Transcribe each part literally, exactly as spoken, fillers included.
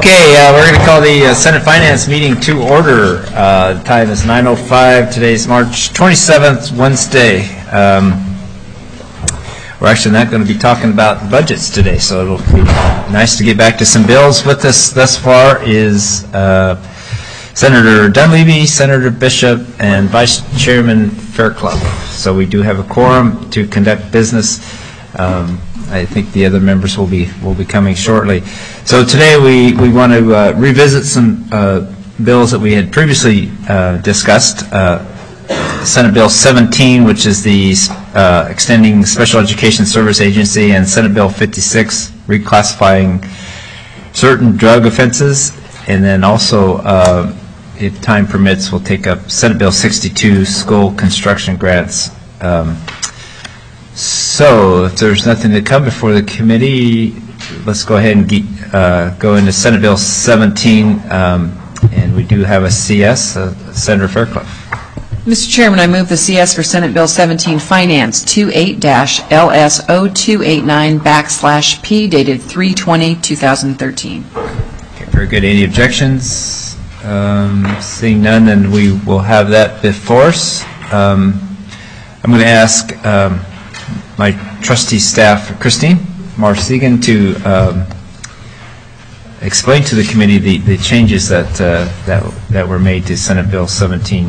Okay, uh, we're going to call the uh, Senate Finance meeting to order. Uh, the time is nine oh five. Today's March twenty-seventh, Wednesday. Um, we're actually not going to be talking about budgets today, so it'll be nice to get back to some bills. With us thus far is uh, Senator Dunleavy, Senator Bishop, and Vice Chairman Fairclough. So we do have a quorum to conduct business. Um, I think the other members will be will be coming shortly. So today we, we want to uh, revisit some uh, bills that we had previously uh, discussed. Uh, Senate Bill seventeen, which is the uh, extending Special Education Service Agency, and Senate Bill fifty-six, reclassifying certain drug offenses. And then also, uh, if time permits, we'll take up Senate Bill sixty-two, school construction grants. Um, So, if there's nothing to come before the committee, let's go ahead and get, uh, go into Senate Bill seventeen, um, and we do have a C S, uh, Senator Fairclough. Mister Chairman, I move the C S for Senate Bill seventeen Finance twenty-eight L S zero two eight nine backslash P dated three twenty two thousand thirteen. Okay, very good. Any objections? Um, seeing none, then we will have that before us. Um, I'm going to ask um, my trustee staff, Christine Marsegan, to um, explain to the committee the, the changes that, uh, that that were made to Senate Bill seventeen.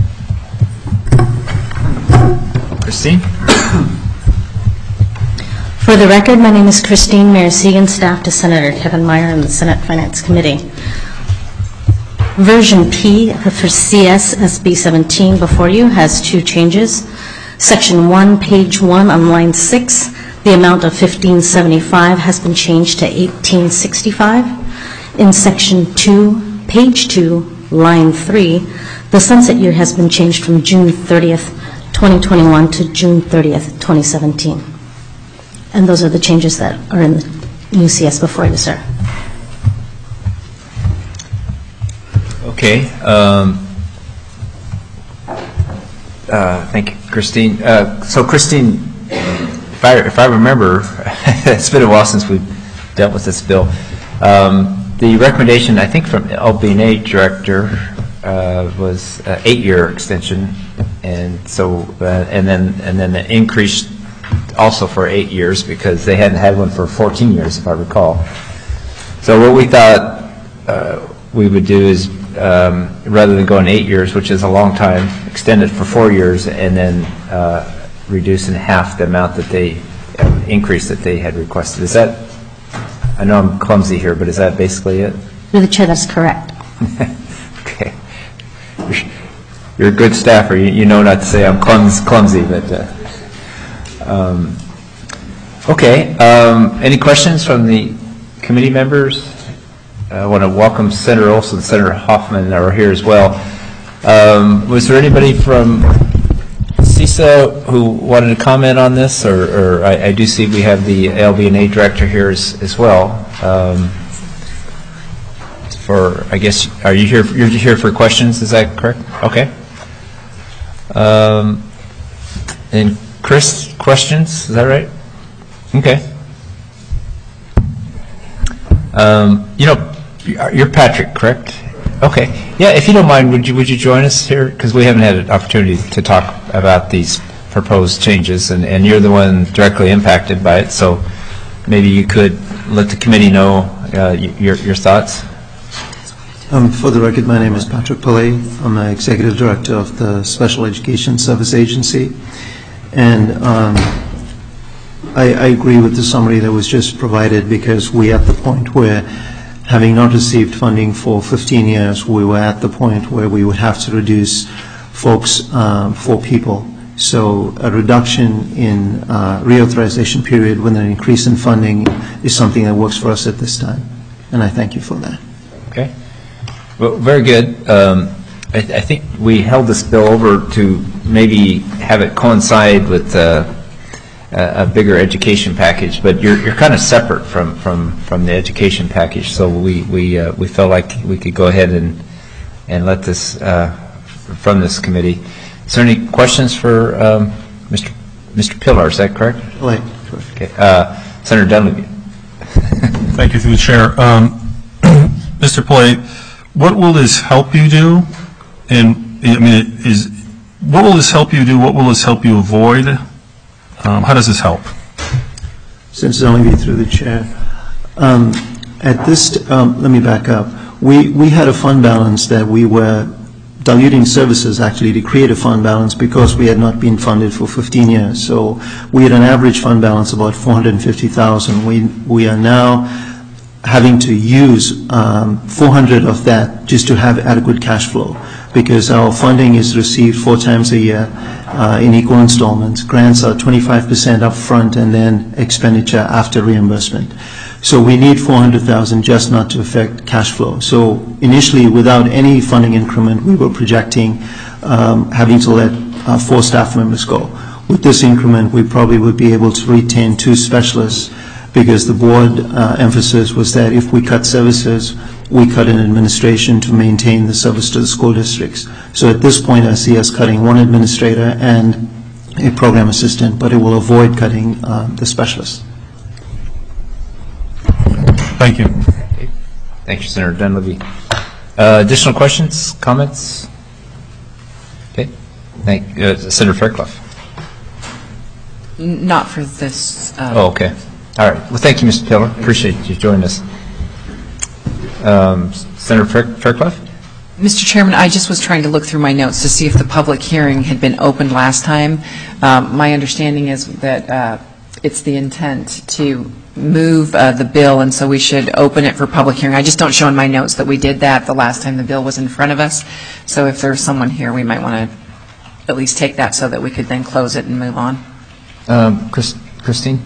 Christine? For the record, my name is Christine Marsegan, staff to Senator Kevin Meyer and the Senate Finance Committee. Version P for C S S B seventeen before you has two changes. Section one, page one on line six, the amount of fifteen seventy-five has been changed to eighteen sixty-five. In section two, page two, line three, the sunset year has been changed from June thirtieth, twenty twenty-one to June thirtieth, twenty seventeen. And those are the changes that are in the new C S before you, sir. Okay. Um, uh, thank you, Christine. Uh, so, Christine, if I, if I remember, it's been a while since we've dealt with this bill. Um, the recommendation, I think, from L B N A director uh, was uh, eight-year extension, and so uh, and then and then the increase also for eight years because they hadn't had one for fourteen years, if I recall. So what we thought uh, we would do is, um, rather than going eight years, which is a long time, extend it for four years and then uh, reduce in half the amount that they uh, increase that they had requested. Is that? I know I'm clumsy here, but is that basically it? Through the chair, that's correct. Okay. You're a good staffer. You, you know not to say I'm clums, clumsy, but. Uh, um, okay. Um, any questions from the committee members? I want to welcome Senator Olson and Senator Hoffman that are here as well. Um, was there anybody from C I S A who wanted to comment on this? Or, or I, I do see we have the L B N A director here as, as well. Um, for, I guess, are you here? You're here for questions? Is that correct? Okay. Um, and Chris, questions? Is that right? Okay. Um, you know, you're Patrick, correct? Okay. Yeah, if you don't mind, would you would you join us here? Because we haven't had an opportunity to talk about these proposed changes, and, and you're the one directly impacted by it, so maybe you could let the committee know uh, your, your thoughts. Um, for the record, my name is Patrick Pillay. I'm the Executive Director of the Special Education Service Agency, and um, I, I agree with the summary that was just provided because we're at the point where, having not received funding for fifteen years, we were at the point where we would have to reduce folks um, for people. So a reduction in uh, reauthorization period with an increase in funding is something that works for us at this time, and I thank you for that. Okay. Well, very good. Um, I, I think we held this bill over to maybe have it coincide with uh, a bigger education package, but you're you're kind of separate from from from the education package. So we we uh, we felt like we could go ahead and and let this uh, from this committee. Is there any questions for um, Mister Mister Pillar? Is that correct? Right. Okay. Uh, Senator Dunleavy. Thank you, through the chair. Um, Mister Plate, what will this help you do? And, I mean, is, what will this help you do? What will this help you avoid? Um, how does this help? Since it's only be through the chair. Um, At this, um, let me back up. We, we had a fund balance that we were diluting services actually to create a fund balance because we had not been funded for fifteen years. So we had an average fund balance of about four hundred fifty thousand. We, we are now having to use um, four hundred of that just to have adequate cash flow because our funding is received four times a year uh, in equal installments. Grants are twenty-five percent up front and then expenditure after reimbursement. So we need four hundred thousand just not to affect cash flow. So initially, without any funding increment, we were projecting um, having to let uh, four staff members go. With this increment, we probably would be able to retain two specialists because the board uh, emphasis was that if we cut services, we cut in administration to maintain the service to the school districts. So at this point, I see us cutting one administrator and a program assistant, but it will avoid cutting uh, the specialists. Thank you. Okay. Thank you, Senator Dunleavy. Uh, additional questions, comments? Okay. Thank uh, Senator Fairclough. N- Not for this. uh, Oh, okay. All right. Well, thank you, Mister Taylor. Appreciate you joining us. Um, Senator Fair- Fairclough? Mister Chairman, I just was trying to look through my notes to see if the public hearing had been opened last time. Um, My understanding is that uh, it's the intent to move uh, the bill, and so we should open it for public hearing. I just don't show in my notes that we did that the last time the bill was in front of us. So if there's someone here, we might want to at least take that so that we could then close it and move on. Um, Chris, Christine?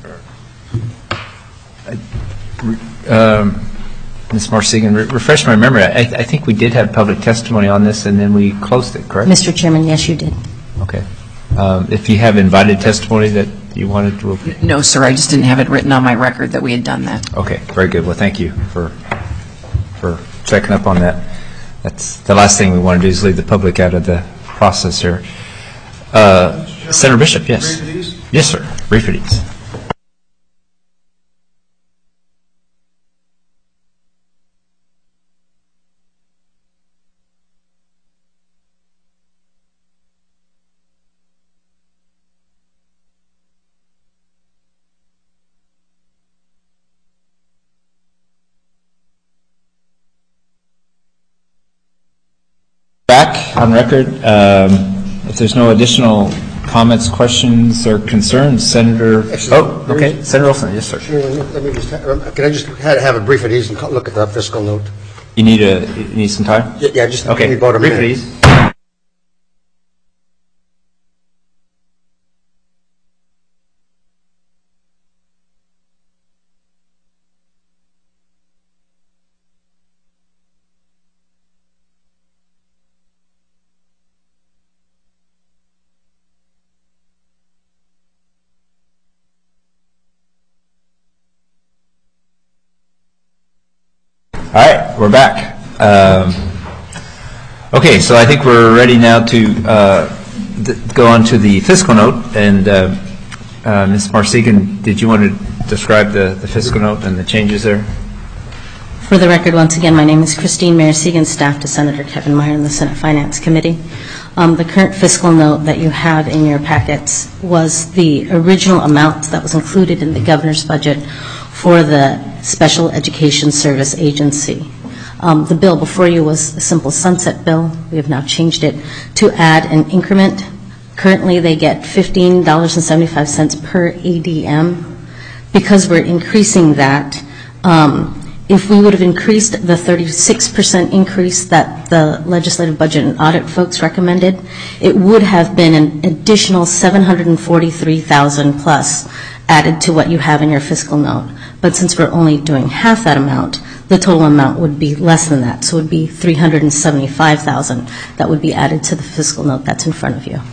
Um, Miz Marsigan, re- refresh my memory. I, I think we did have public testimony on this, and then we closed it, correct? Mister Chairman, yes, you did. Okay. Um, if you have invited testimony that you wanted to open. No, sir, I just didn't have it written on my record that we had done that. Okay, very good. Well, thank you for for checking up on that. That's the last thing we want to do is leave the public out of the process here. Uh, Senator Bishop, yes. Yes, sir. Brief it is. Back on record. Um, if there's no additional comments, questions, or concerns, Senator. Actually, oh, okay, Senator Olson. Yes, sir. Sure. Let me just. Can I just have a brief at ease and look at the fiscal note? You need a you need some time. Yeah, yeah just okay. Give me about a brief minute. at ease. All right, we're back. Um, okay, so I think we're ready now to uh, th- go on to the fiscal note. And uh, uh, Miz Marsigan, did you want to describe the, the fiscal note and the changes there? For the record, once again, my name is Christine Mayer-Segan, staff to Senator Kevin Meyer in the Senate Finance Committee. Um, the current fiscal note that you have in your packets was the original amount that was included in the governor's budget for the Special Education Service Agency. Um, the bill before you was a simple sunset bill. We have now changed it to add an increment. Currently, they get fifteen dollars and seventy-five cents per A D M. Because we're increasing that, um, if we would have increased the thirty-six percent increase that the Legislative Budget and Audit folks recommended, it would have been an additional seven hundred forty-three thousand dollars plus added to what you have in your fiscal note. But since we're only doing half that amount, the total amount would be less than that. So it would be three hundred seventy-five thousand dollars that would be added to the fiscal note that's in front of you.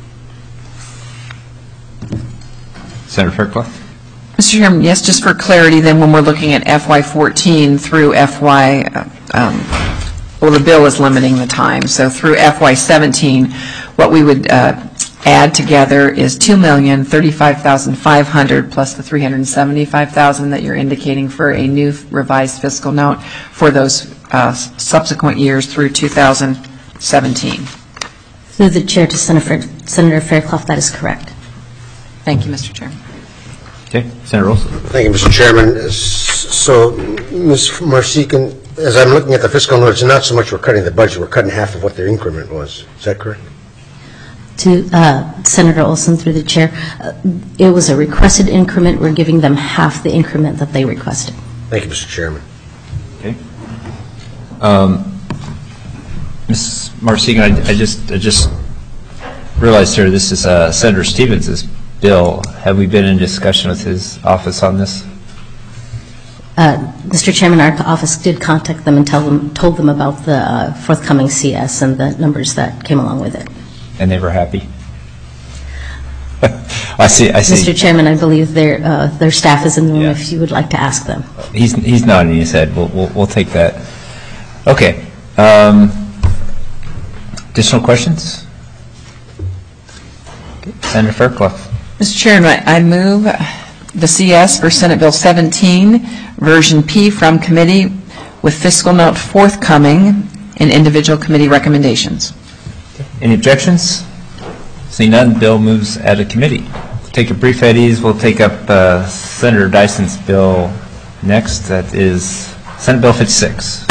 Senator Fairclough? Mister Chairman, yes, just for clarity, then when we're looking at F Y fourteen through F Y well, the bill is limiting the time. So through F Y seventeen, what we would uh, add together is two million thirty-five thousand five hundred dollars plus the three hundred seventy-five thousand dollars that you're indicating for a new revised fiscal note for those uh, subsequent years through two thousand seventeen. Through the chair to Senator Senator Fairclough, that is correct. Thank you, Mister Chairman. Okay, Senator Olson. Thank you, Mister Chairman. S- So, Miz Marsican, as I'm looking at the fiscal note, it's not so much we're cutting the budget, we're cutting half of what their increment was. Is that correct? To uh, Senator Olson, through the chair, uh, it was a requested increment. We're giving them half the increment that they requested. Thank you, Mister Chairman. Okay. Um, Miz Marsigan, I, I just I just realized here this is uh, Senator Stevens' bill. Have we been in discussion with his office on this? Uh, Mister Chairman, our office did contact them and tell them, told them about the uh, forthcoming C S and the numbers that came along with it. And they were happy? I see, I see. Mister Chairman, I believe their uh, their staff is in the room Yeah. if you would like to ask them. He's, he's nodding his head. We'll, we'll, we'll take that. Okay. Um, additional questions? Okay. Senator Fairclough. Mister Chairman, I move the C S for Senate Bill seventeen, version P from committee with fiscal note forthcoming and individual committee recommendations. Any objections? Seeing none, bill moves out of committee. Take a brief at ease. We'll take up uh, Senator Dyson's bill next. That is Senate Bill fifty-six.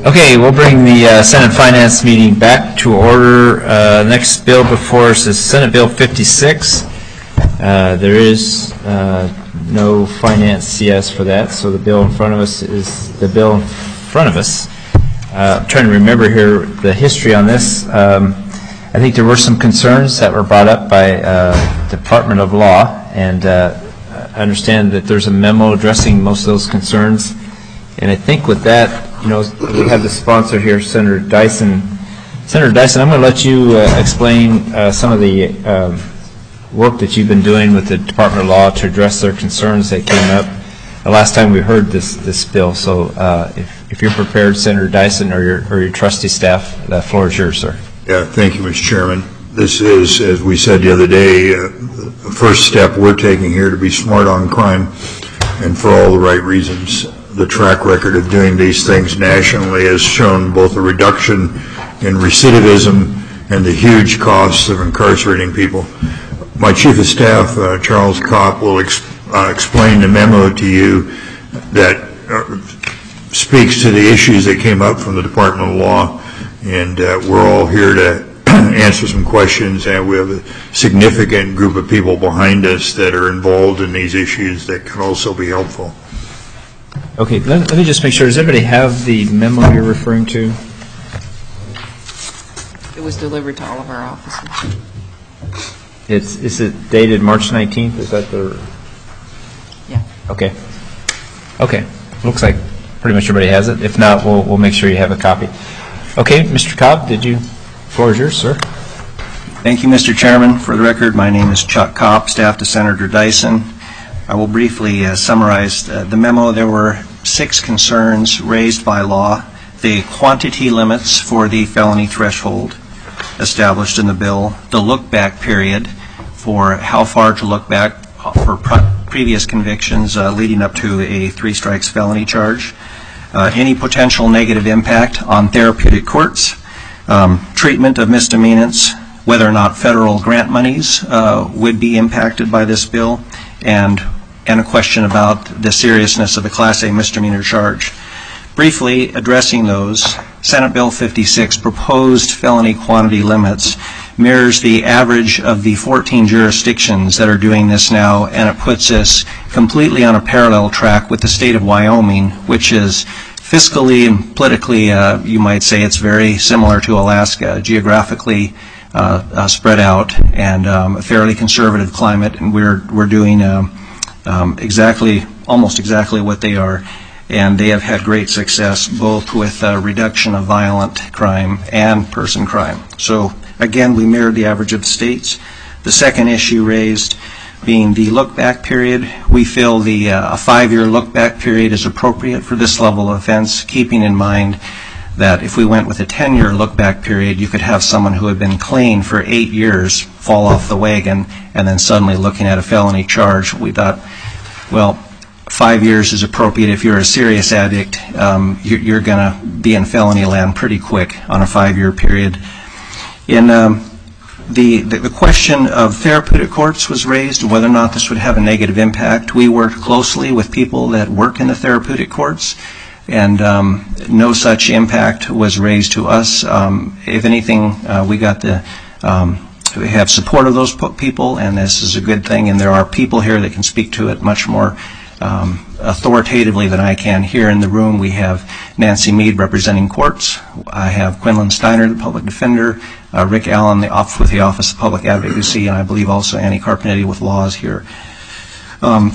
Okay, we'll bring the uh, Senate Finance meeting back to order. Uh, Next bill before us is Senate Bill fifty-six. Uh, There is uh, no Finance C S for that, so the bill in front of us is the bill in front of us. Uh, I'm trying to remember here the history on this. Um, I think there were some concerns that were brought up by uh, Department of Law, and uh, I understand that there's a memo addressing most of those concerns. And I think with that, you know, we have the sponsor here, Senator Dyson. Senator Dyson, I'm going to let you uh, explain uh, some of the um, work that you've been doing with the Department of Law to address their concerns that came up the last time we heard this this bill. So uh, if, if you're prepared, Senator Dyson, or your, or your trustee staff, the floor is yours, sir. Yeah, thank you, Mister Chairman. This is, as we said the other day, uh, the first step we're taking here to be smart on crime, and for all the right reasons. The track record of doing these things nationally has shown both a reduction in recidivism and the huge costs of incarcerating people. My Chief of Staff, uh, Charles Kopp, will ex uh, explain the memo to you that uh, speaks to the issues that came up from the Department of Law, and uh, we're all here to answer some questions, and we have a significant group of people behind us that are involved in these issues that can also be helpful. Okay, let, let me just make sure. Does everybody have the memo you're referring to? It was delivered to all of our offices. It's, is it dated March nineteenth? Is that the? Yeah. Okay. Okay. Looks like pretty much everybody has it. If not, we'll, we'll make sure you have a copy. Okay, Mister Cobb, did you? Floor is yours, sir. Thank you, Mister Chairman. For the record, my name is Chuck Kopp, staff to Senator Dyson. I will briefly uh, summarize uh, the memo. There were six concerns raised by law. The quantity limits for the felony threshold established in the bill, the look-back period for how far to look back for previous convictions uh, leading up to a three strikes felony charge, uh, any potential negative impact on therapeutic courts, um, treatment of misdemeanants, whether or not federal grant monies uh, would be impacted by this bill, and and a question about the seriousness of the Class A misdemeanor charge. Briefly addressing those, Senate Bill fifty-six proposed felony quantity limits mirrors the average of the fourteen jurisdictions that are doing this now, and it puts us completely on a parallel track with the state of Wyoming, which is fiscally and politically, uh, you might say it's very similar to Alaska, geographically uh, uh, spread out, and um, a fairly conservative climate, and we're, we're doing um, um, exactly, almost exactly what they are. And they have had great success both with uh, reduction of violent crime and person crime. So again, we mirrored the average of the states. The second issue raised being the look-back period. We feel the uh, a five-year look-back period is appropriate for this level of offense, keeping in mind that if we went with a ten-year look-back period, you could have someone who had been clean for eight years fall off the wagon and then suddenly looking at a felony charge. We thought, well, five years is appropriate. If you're a serious addict, um, you're, you're going to be in felony land pretty quick on a five-year period. In um, the, the the question of therapeutic courts was raised, whether or not this would have a negative impact. We worked closely with people that work in the therapeutic courts, and um, no such impact was raised to us. Um, if anything, uh, we got the um, we have support of those people, and this is a good thing. And there are people here that can speak to it much more Um, authoritatively than I can. Here in the room we have Nancy Mead representing courts. I have Quinlan Steiner, the public defender, uh, Rick Allen the off with the Office of Public Advocacy, and I believe also Annie Carpenetti with laws here. Um,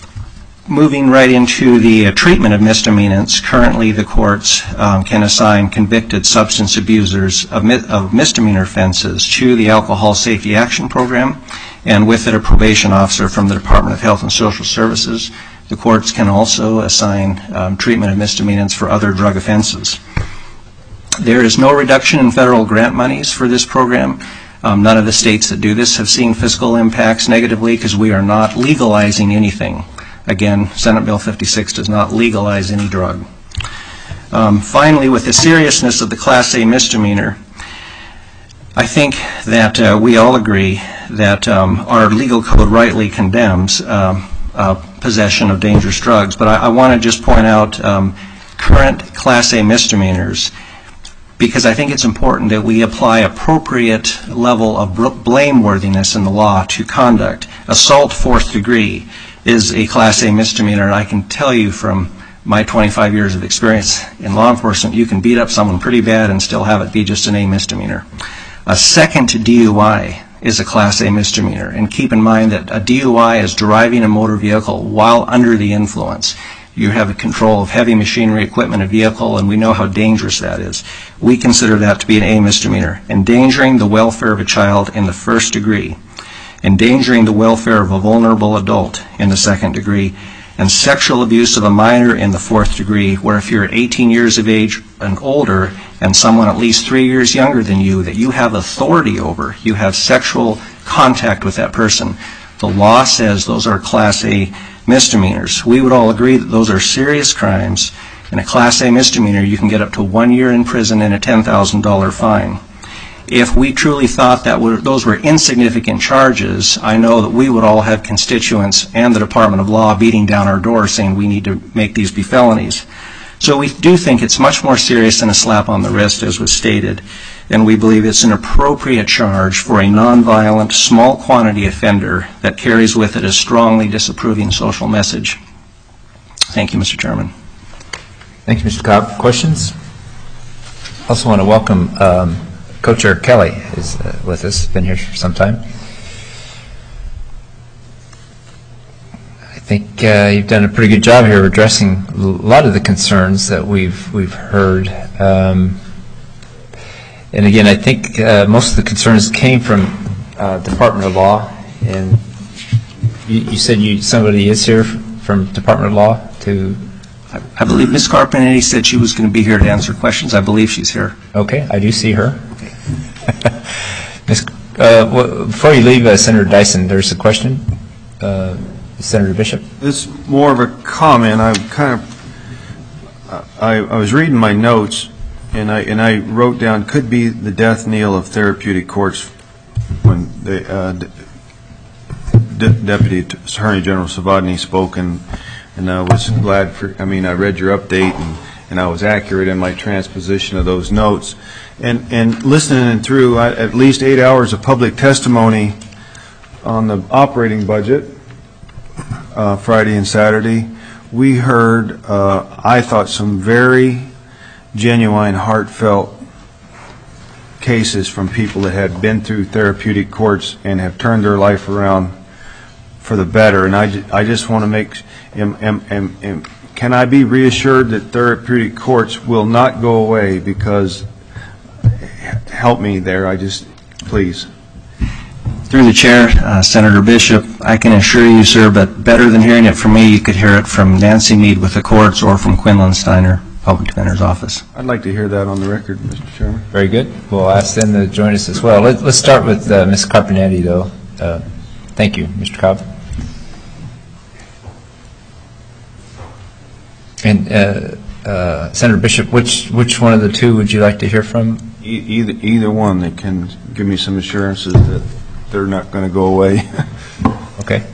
moving right into the uh, treatment of misdemeanants, currently the courts um, can assign convicted substance abusers of, mi of misdemeanor offenses to the Alcohol Safety Action Program, and with it a probation officer from the Department of Health and Social Services. The courts can also assign um, treatment of misdemeanants for other drug offenses. There is no reduction in federal grant monies for this program. Um, none of the states that do this have seen fiscal impacts negatively because we are not legalizing anything. Again, Senate Bill fifty-six does not legalize any drug. Um, finally, with the seriousness of the Class A misdemeanor, I think that uh, we all agree that um, our legal code rightly condemns um, uh, possession of dangerous drugs. But I, I want to just point out, um, current Class A misdemeanors, because I think it's important that we apply appropriate level of blameworthiness in the law to conduct. Assault fourth degree is a Class A misdemeanor, and I can tell you from my twenty-five years of experience in law enforcement, you can beat up someone pretty bad and still have it be just an A misdemeanor. A second D U I is a Class A misdemeanor, and keep in mind that a D U I is driving a motor vehicle while under the influence. You have a control of heavy machinery, equipment, a vehicle, and we know how dangerous that is. We consider that to be an A misdemeanor. Endangering the welfare of a child in the first degree, endangering the welfare of a vulnerable adult in the second degree, and sexual abuse of a minor in the fourth degree, where if you're eighteen years of age and older and someone at least three years younger than you that you have authority over, you have sexual contact with that person, the law says those are Class A misdemeanors. We would all agree that those are serious crimes. In a Class A misdemeanor, you can get up to one year in prison and a ten thousand dollar fine. If we truly thought that were, those were insignificant charges, I know that we would all have constituents and the Department of Law beating down our door saying we need to make these be felonies. So we do think it's much more serious than a slap on the wrist, as was stated, and we believe it's an appropriate charge for a nonviolent, small quantity offender that carries with it a strongly disapproving social message. Thank you, Mister Chairman. Thank you, Mister Cobb. Questions? Also want to welcome um, Co-Chair Kelly is uh, with us, been here for some time. I think uh, you've done a pretty good job here addressing a lot of the concerns that we've we've heard. Um, and again, I think uh, most of the concerns came from uh, Department of Law. And you, you said you somebody is here from Department of Law to. I, I believe Miz Carpenetti said she was going to be here to answer questions. I believe she's here. Okay, I do see her. Okay. Miz Uh, well, before you leave, uh, Senator Dyson, there's a question. Uh, Senator Bishop. It's more of a comment. I'm kind of, I, I was reading my notes, and I and I wrote down could be the death knell of therapeutic courts when the uh, De Deputy Attorney General Savadny spoke, and and I was glad for. I mean, I read your update, and and I was accurate in my transposition of those notes, and and listening through I, at least eight hours of public testimony on the operating budget. Uh, Friday and Saturday, we heard, uh, I thought, some very genuine, heartfelt cases from people that had been through therapeutic courts and have turned their life around for the better. And I, ju I just want to make, am, am, am, am, can I be reassured that therapeutic courts will not go away? Because, help me there, I just, please. Through the chair, uh, Senator Bishop, I can assure you, sir, but better than hearing it from me, you could hear it from Nancy Mead with the courts or from Quinlan Steiner, Public Defender's Office. I'd like to hear that on the record, Mister Chairman. Very good. We'll ask them to join us as well. Let, let's start with uh, Miz Carpenetti, though. Uh, thank you, Mister Cobb. And uh, uh, Senator Bishop, which which one of the two would you like to hear from? E either either one that can give me some assurances that they're not going to go away. Okay.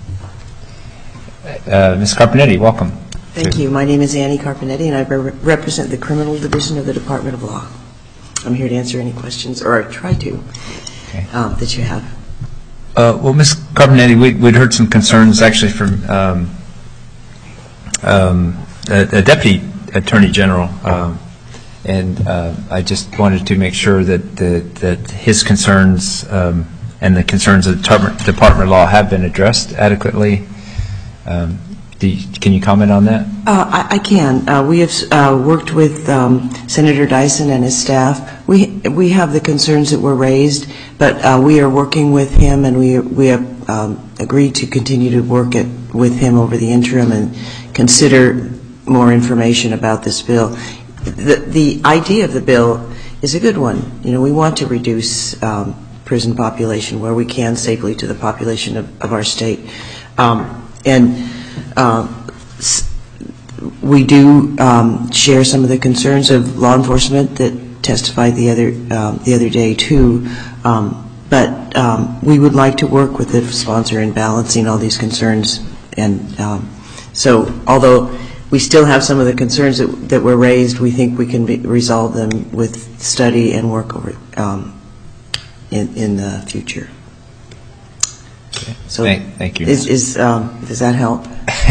Uh, Miz Carpenetti, welcome. Thank you. My name is Annie Carpenetti, and I re represent the Criminal Division of the Department of Law. I'm here to answer any questions, or try to, okay. um, that you have. Uh, well, Miz Carpenetti, we, we'd heard some concerns actually from um, um, a, a Deputy Attorney General, um, and uh, I just wanted to make sure that the, that his concerns um, and the concerns of the Department, Department of Law have been addressed adequately. Um, do you, can you comment on that? Uh, I, I can. Uh, we have uh, worked with um, Senator Dyson and his staff. We we have the concerns that were raised, but uh, we are working with him, and we we have um, agreed to continue to work it with him over the interim and consider more information about this bill. The the idea of the bill is a good one. You know, we want to reduce Um, prison population where we can safely to the population of, of our state. Um, and uh, we do um, share some of the concerns of law enforcement that testified the other, um, the other day too. Um, but um, we would like to work with the sponsor in balancing all these concerns. And um, so although we still have some of the concerns that, that were raised. We think we can be, resolve them with study and work over um, in, in the future. Okay. So thank, thank you. Is, is, um, does that help?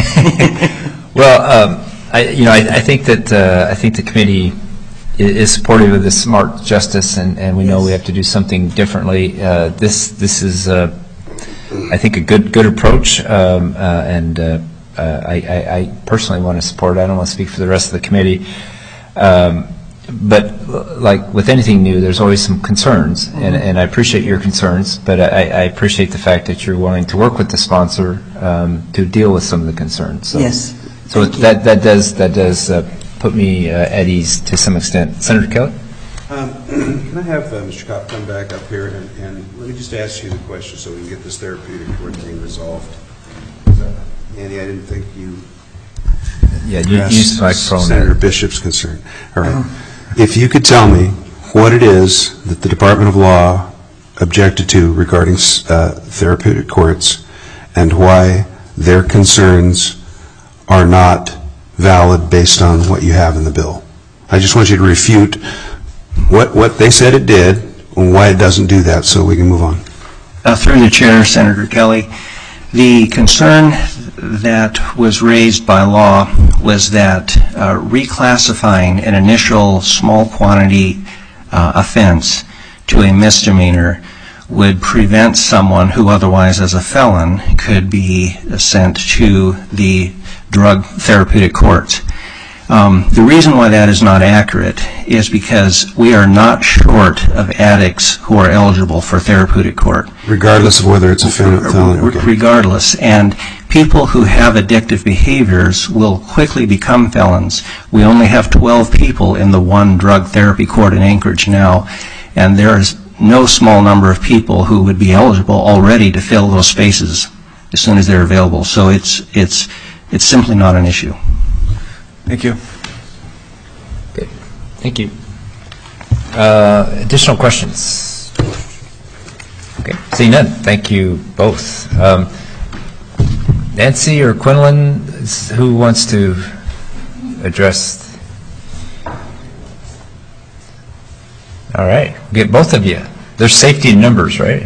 Well, um, I, you know, I, I think that uh, I think the committee is supportive of this smart justice, and, and we know Yes. we have to do something differently. Uh, this this is, uh, I think, a good good approach, um, uh, and uh, uh, I, I, I personally want to support it. I don't want to speak for the rest of the committee, um, but like with anything new, there's always some concerns, mm-hmm. and, and I appreciate your concerns, but I, I appreciate the fact that you're willing to work with the sponsor um, to deal with some of the concerns. So, Yes. So Thank that that does that does. Uh, put me uh, at ease to some extent. Senator Kelly? Um, can I have uh, Mister Kopp come back up here and, and let me just ask you the question so we can get this therapeutic court thing resolved. Andy, I didn't think you yeah, you use the microphone. Senator Bishop's concern. All right. Uh-huh. If you could tell me what it is that the Department of Law objected to regarding uh, therapeutic courts and why their concerns are not valid based on what you have in the bill. I just want you to refute what what they said it did and why it doesn't do that so we can move on. Uh, through the chair, Senator Kelly, the concern that was raised by law was that uh, reclassifying an initial small quantity uh, offense to a misdemeanor would prevent someone who otherwise as a felon could be sent to the drug therapeutic courts. Um, the reason why that is not accurate is because we are not short of addicts who are eligible for therapeutic court. Regardless of whether it's a felon or okay. Regardless. And people who have addictive behaviors will quickly become felons. We only have twelve people in the one drug therapy court in Anchorage now, and there's no small number of people who would be eligible already to fill those spaces as soon as they're available. So it's it's it's simply not an issue. Thank you. Okay. Thank you. Uh, additional questions? Okay. Seeing none, thank you both. Um, Nancy or Quinlan, who wants to address? All right. Get both of you. There's safety in numbers, right?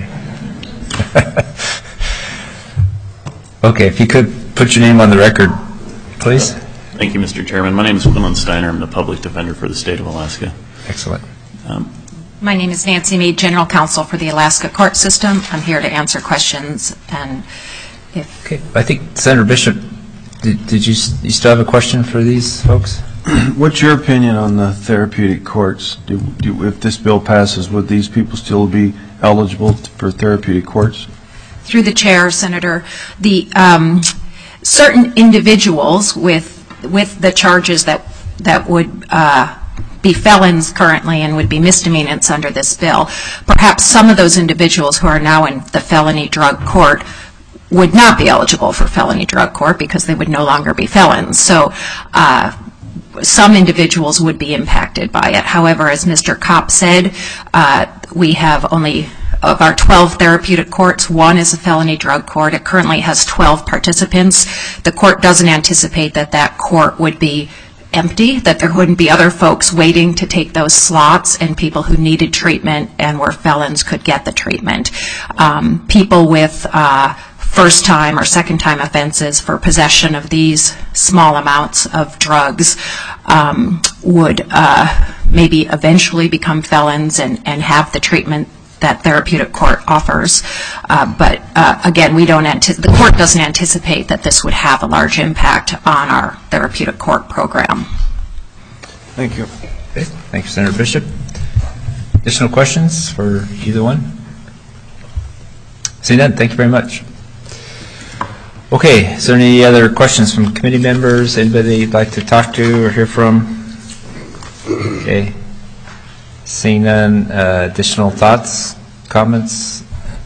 Okay. If you could put your name on the record, please. Thank you, Mister Chairman. My name is Quinlan Steiner. I'm the public defender for the state of Alaska. Excellent. Um, My name is Nancy Mead, General Counsel for the Alaska Court System. I'm here to answer questions. And if okay, I think Senator Bishop, did, did you you still have a question for these folks? What's your opinion on the therapeutic courts? Do, do, if this bill passes, would these people still be eligible for therapeutic courts? Through the chair, Senator, the um, certain individuals with with the charges that that would uh, be felons currently and would be misdemeanors under this bill, perhaps some of those individuals who are now in the felony drug court would not be eligible for felony drug court because they would no longer be felons. So uh, some individuals would be impacted by it. However, as Mister Kopp said, uh, we have only of our twelve therapeutic courts, one is a felony drug court. It currently has twelve participants. The court doesn't anticipate that that court would be empty, that there wouldn't be other folks waiting to take those slots, and people who needed treatment and were felons could get the treatment. Um, people with uh, first-time or second-time offenses for possession of these small amounts of drugs um, would uh, maybe eventually become felons and, and have the treatment that therapeutic court offers. Uh, but uh, again, we don't anticipate, the court doesn't anticipate that this would have a large impact on our therapeutic court program. Thank you. Okay. Thank you, Senator Bishop. Additional questions for either one? Seeing none, thank you very much. Okay, is there any other questions from committee members? Anybody you'd like to talk to or hear from? Okay. Seeing none, uh, additional thoughts, comments?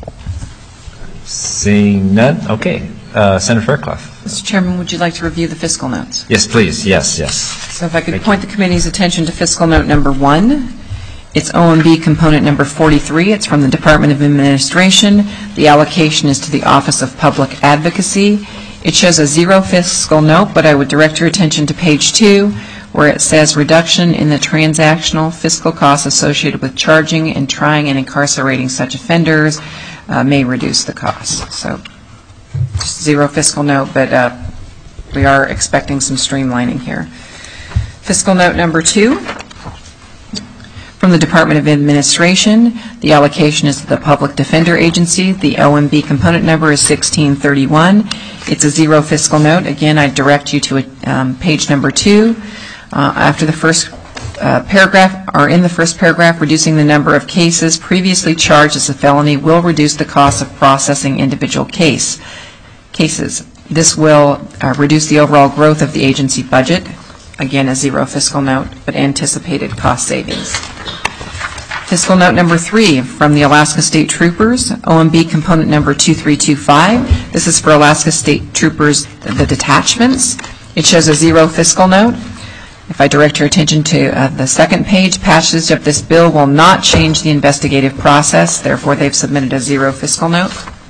Seeing none, okay. Uh, Senator Fairclough. Mister Chairman, would you like to review the fiscal notes? Yes, please. Yes, yes. So if I could Thank point you. the committee's attention to fiscal note number one. It's O M B component number forty-three. It's from the Department of Administration. The allocation is to the Office of Public Advocacy. It shows a zero fiscal note, but I would direct your attention to page two, where it says reduction in the transactional fiscal costs associated with charging and trying and incarcerating such offenders uh, may reduce the costs. So, just zero fiscal note, but uh, we are expecting some streamlining here. Fiscal note number two, from the Department of Administration, the allocation is to the Public Defender Agency. The O M B component number is sixteen thirty-one. It's a zero fiscal note. Again, I direct you to um, page number two. Uh, after the first uh, paragraph, or in the first paragraph, reducing the number of cases previously charged as a felony will reduce the cost of processing individual case cases. This will uh, reduce the overall growth of the agency budget. Again, a zero fiscal note, but anticipated cost savings. Fiscal note number three, from the Alaska State Troopers, O M B component number two three two five. This is for Alaska State Troopers, the detachments. It shows a zero fiscal note. If I direct your attention to uh, the second page, passage of this bill will not change the investigative process. Therefore, they've submitted a zero fiscal note.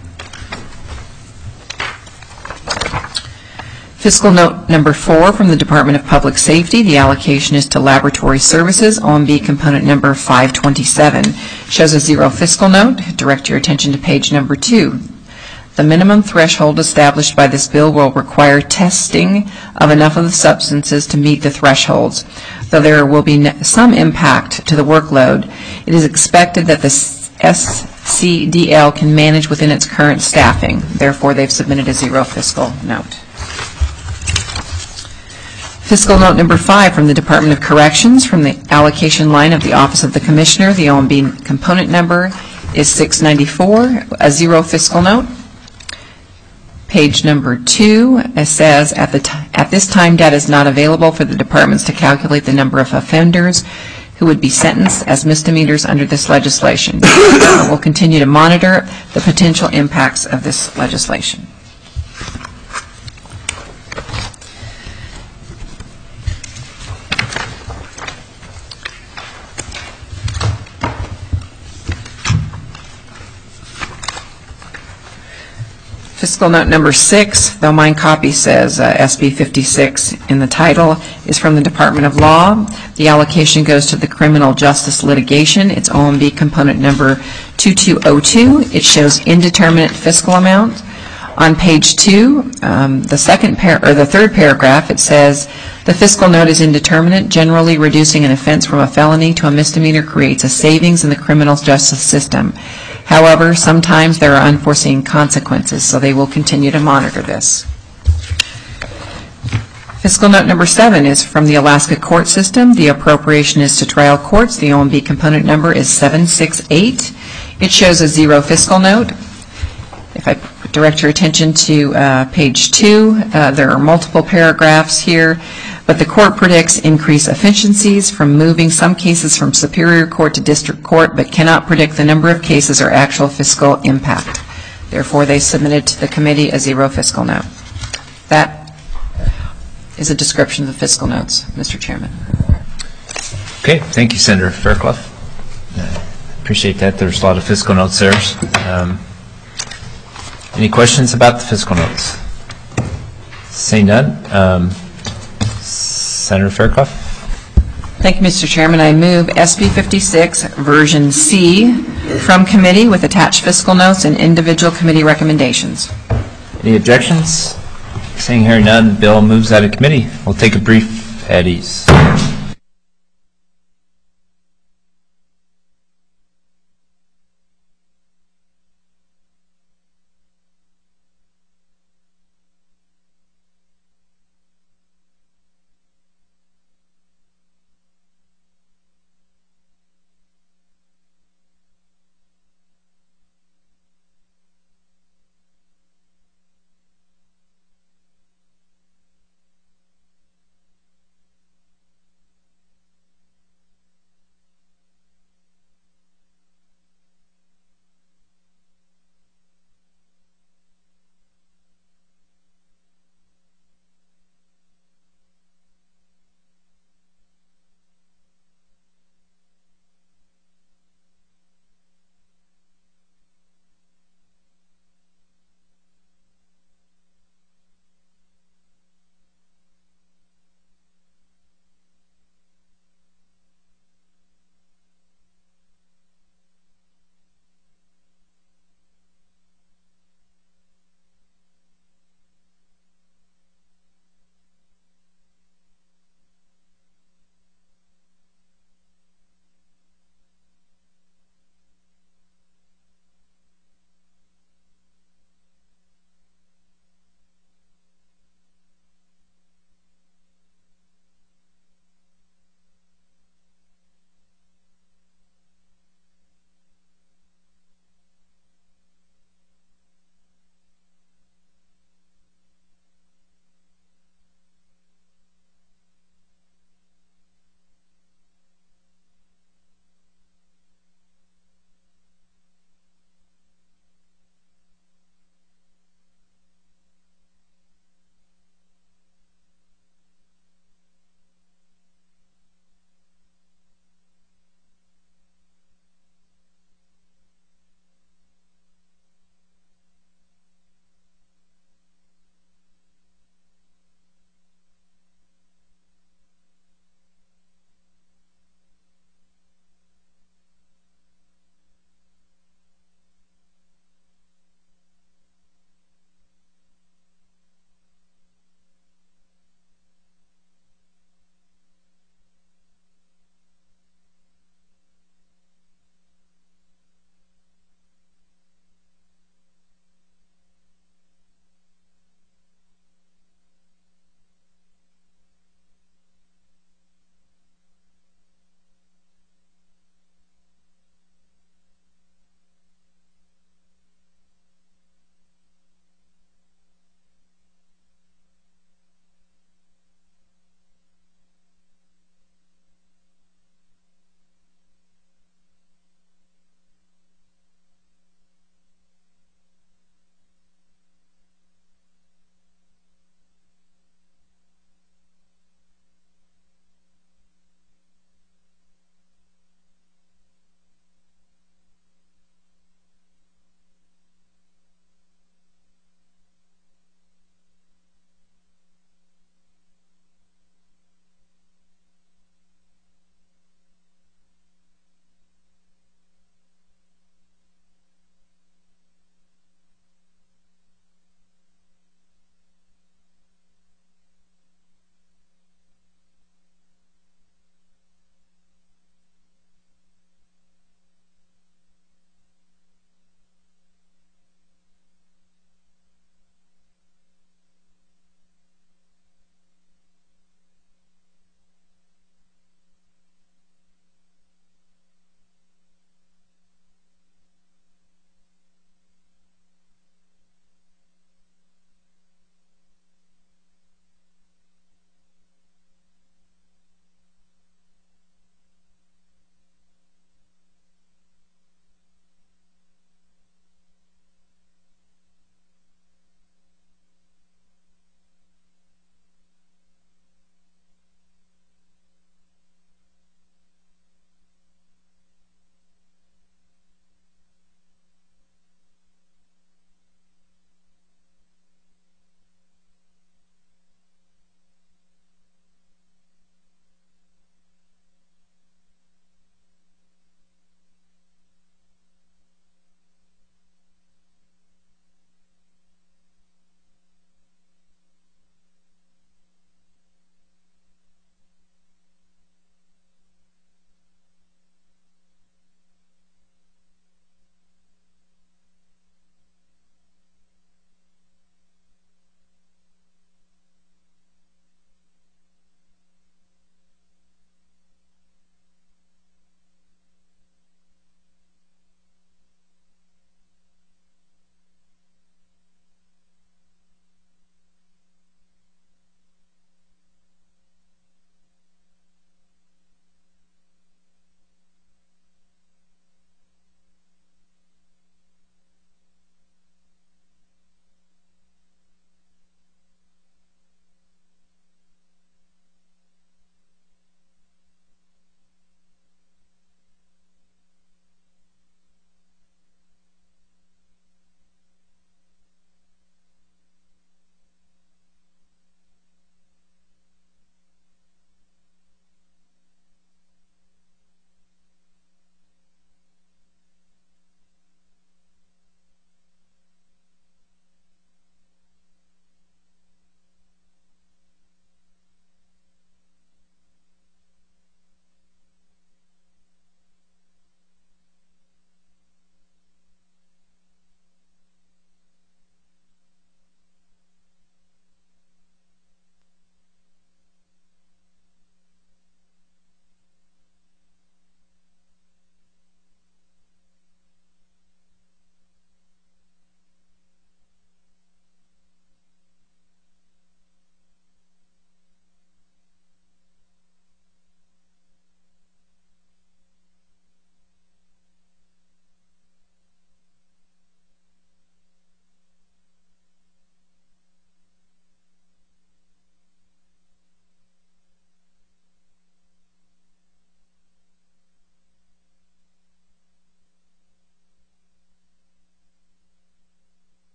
Fiscal note number four from the Department of Public Safety. The allocation is to laboratory services, O M B component number five twenty-seven. Shows a zero fiscal note. Direct your attention to page number two. The minimum threshold established by this bill will require testing of enough of the substances to meet the thresholds. Though there will be some impact to the workload, it is expected that the S C D L can manage within its current staffing. Therefore, they've submitted a zero fiscal note. Fiscal note number five from the Department of Corrections, from the allocation line of the Office of the Commissioner. The O M B component number is six ninety-four, a zero fiscal note. Page number two, it says, at, the t at this time, data is not available for the departments to calculate the number of offenders who would be sentenced as misdemeanors under this legislation. We'll continue to monitor the potential impacts of this legislation. Fiscal note number six, though mine copy says uh, S B fifty-six in the title, is from the Department of Law. The allocation goes to the Criminal Justice Litigation. It's O M B component number two two zero two. It shows indeterminate fiscal amount. On page two, um, the second par or the third paragraph, it says the fiscal note is indeterminate. Generally, reducing an offense from a felony to a misdemeanor creates a savings in the criminal justice system. However, sometimes there are unforeseen consequences, so they will continue to monitor this. Fiscal note number seven is from the Alaska court system. The appropriation is to trial courts. The O M B component number is seven six eight. It shows a zero fiscal note. If I direct your attention to uh, page two, uh, there are multiple paragraphs here, but the court predicts increased efficiencies from moving some cases from Superior Court to District Court, but cannot predict the number of cases or actual fiscal impact. Therefore, they submitted to the committee a zero fiscal note. That is a description of the fiscal notes, Mister Chairman. Okay, thank you, Senator Fairclough. Uh, appreciate that. There's a lot of fiscal notes there. Um, any questions about the fiscal notes? Seeing none. Um, Senator Fairclough. Thank you, Mister Chairman. I move S B fifty-six, version C, from committee with attached fiscal notes and individual committee recommendations. Any objections? Seeing hearing none, bill moves out of committee. We'll take a brief at ease.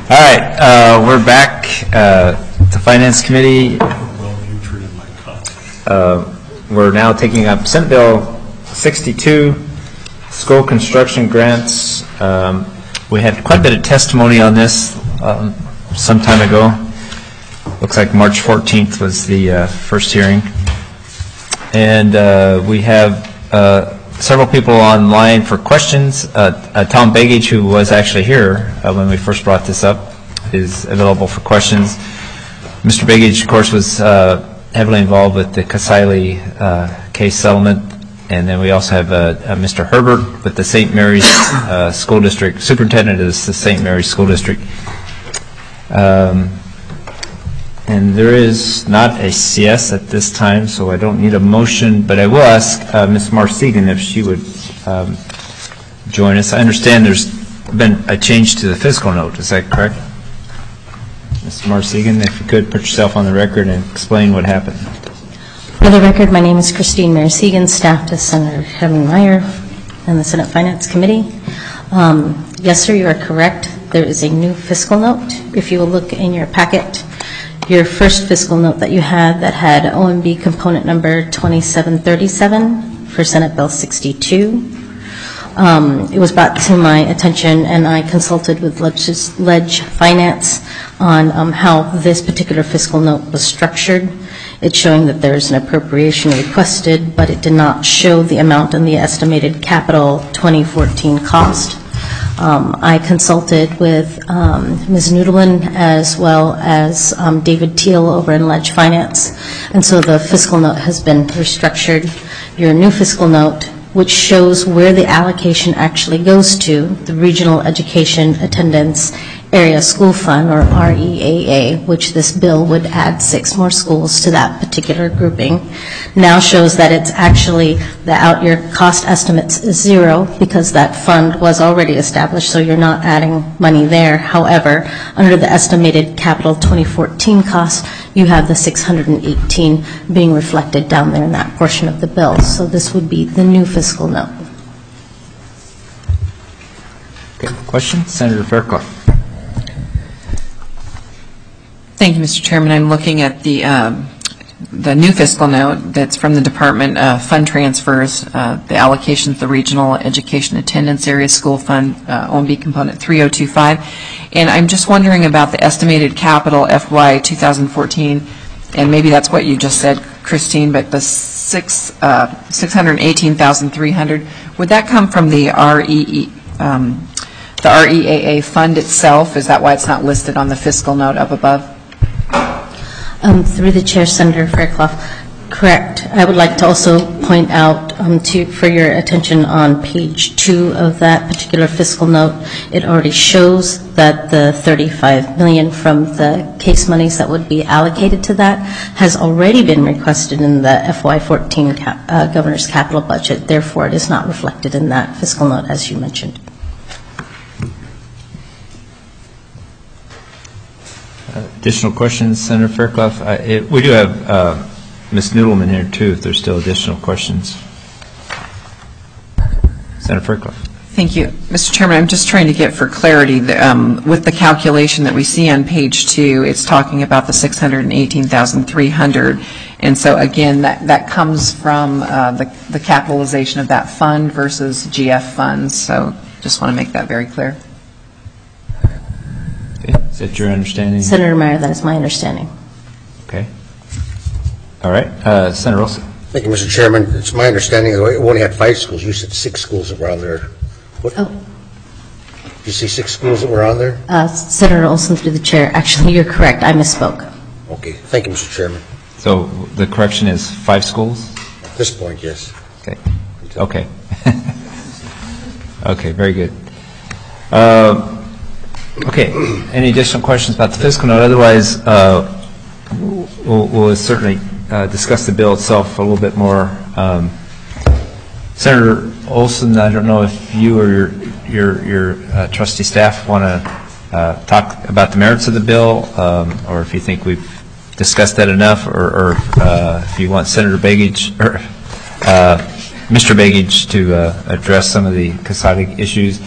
All right, uh, we're back uh, to Finance Committee. Uh, We're now taking up Senate Bill sixty-two, school construction grants. Um, We had quite a bit of testimony on this um, some time ago. Looks like March fourteenth was the uh, first hearing. And uh, we have uh, several people online for questions. Uh, uh, Tom Begich, who was actually here uh, when we first brought this up, is available for questions. Mister Begich, of course, was uh, heavily involved with the Kasaili uh, case settlement. And then we also have uh, uh, Mister Herbert with the Saint Mary's uh, School District, superintendent of the Saint Mary's School District. Um, and there is not a C S at this time, so I don't need a motion, but I will ask uh, Miz Marsegan if she would um, join us. I understand there's been a change to the fiscal note. Is that correct? Miz Marsegan, if you could put yourself on the record and explain what happened. For the record, my name is Christine Marsegan, staff to Senator Kevin Meyer and the Senate Finance Committee. Um, yes, sir, you are correct. There is a new fiscal note. If you will look in your packet, your first fiscal note that you had that had O M B component number twenty-seven thirty-seven for Senate Bill sixty-two. Um, it was brought to my attention, and I consulted with Ledge, Ledge Finance on um, how this particular fiscal note was structured. It's showing that there's an appropriation requested, but it did not show the amount in the estimated capital twenty fourteen cost. Um, I consulted with um, Miz Noodleman as well as um, David Teal over in Ledge Finance, and so the fiscal note has been restructured. Your new fiscal note, which shows where the allocation actually goes to, the Regional Education Attendance Area School Fund, or R E A A, which this bill would add six more schools to that particular grouping, now shows that it's actually the out-year cost estimates is zero because that fund was already established, so you're not adding money there. However, under the estimated capital twenty fourteen cost, you have the six hundred eighteen being reflected down there in that portion of the bill. So this would be the new fiscal note. Okay, question? Senator Fairclough. Thank you, Mister Chairman. I'm looking at the um, the new fiscal note that's from the Department of Fund Transfers, uh, the allocation to the Regional Education Attendance Area School Fund, uh, O M B component three oh two five. And I'm just wondering about the estimated capital F Y twenty fourteen, and maybe that's what you just said, Christine, but the six, uh, six hundred eighteen thousand three hundred, would that come from the R E E, um, the R E A A fund itself? Is that why it's not listed on the fiscal note up above? Um, through the chair, Senator Fairclough, correct. I would like to also point out um, to, for your attention on page two of that particular fiscal note, it already shows that the thirty-five million dollars from the case monies that would be allocated to that has already been requested in the F Y fourteen cap, uh, governor's capital budget. Therefore, it is not reflected in that fiscal note, as you mentioned. Additional questions, Senator Fairclough? I, it, we do have uh, Miz Noodleman here, too, if there's still additional questions. Senator Fairclough. Thank you. Mister Chairman, I'm just trying to get for clarity, the, um, with the calculation that we see on page two, it's talking about the six hundred eighteen thousand three hundred. And so, again, that, that comes from uh, the, the capitalization of that fund versus G F funds. So just want to make that very clear. Is that your understanding? Senator Meyer, that is my understanding. Okay. All right. Uh, Senator Olson. Thank you, Mister Chairman. It's my understanding that we only had five schools. You said six schools that were on there. What? Oh. Did you see six schools that were on there? Uh, Senator Olson, through the chair. Actually, you're correct. I misspoke. Okay. Thank you, Mister Chairman. So the correction is five schools? At this point, yes. Okay. Okay. Okay, very good. Uh, Okay. Any additional questions about the fiscal note? Otherwise, uh, we'll, we'll certainly uh, discuss the bill itself a little bit more. Um, Senator Olson, I don't know if you or your your, your uh, trustee staff want to uh, talk about the merits of the bill, um, or if you think we've discussed that enough, or, or uh, if you want Senator Begich or uh, Mister Begich to uh, address some of the Kasaili issues.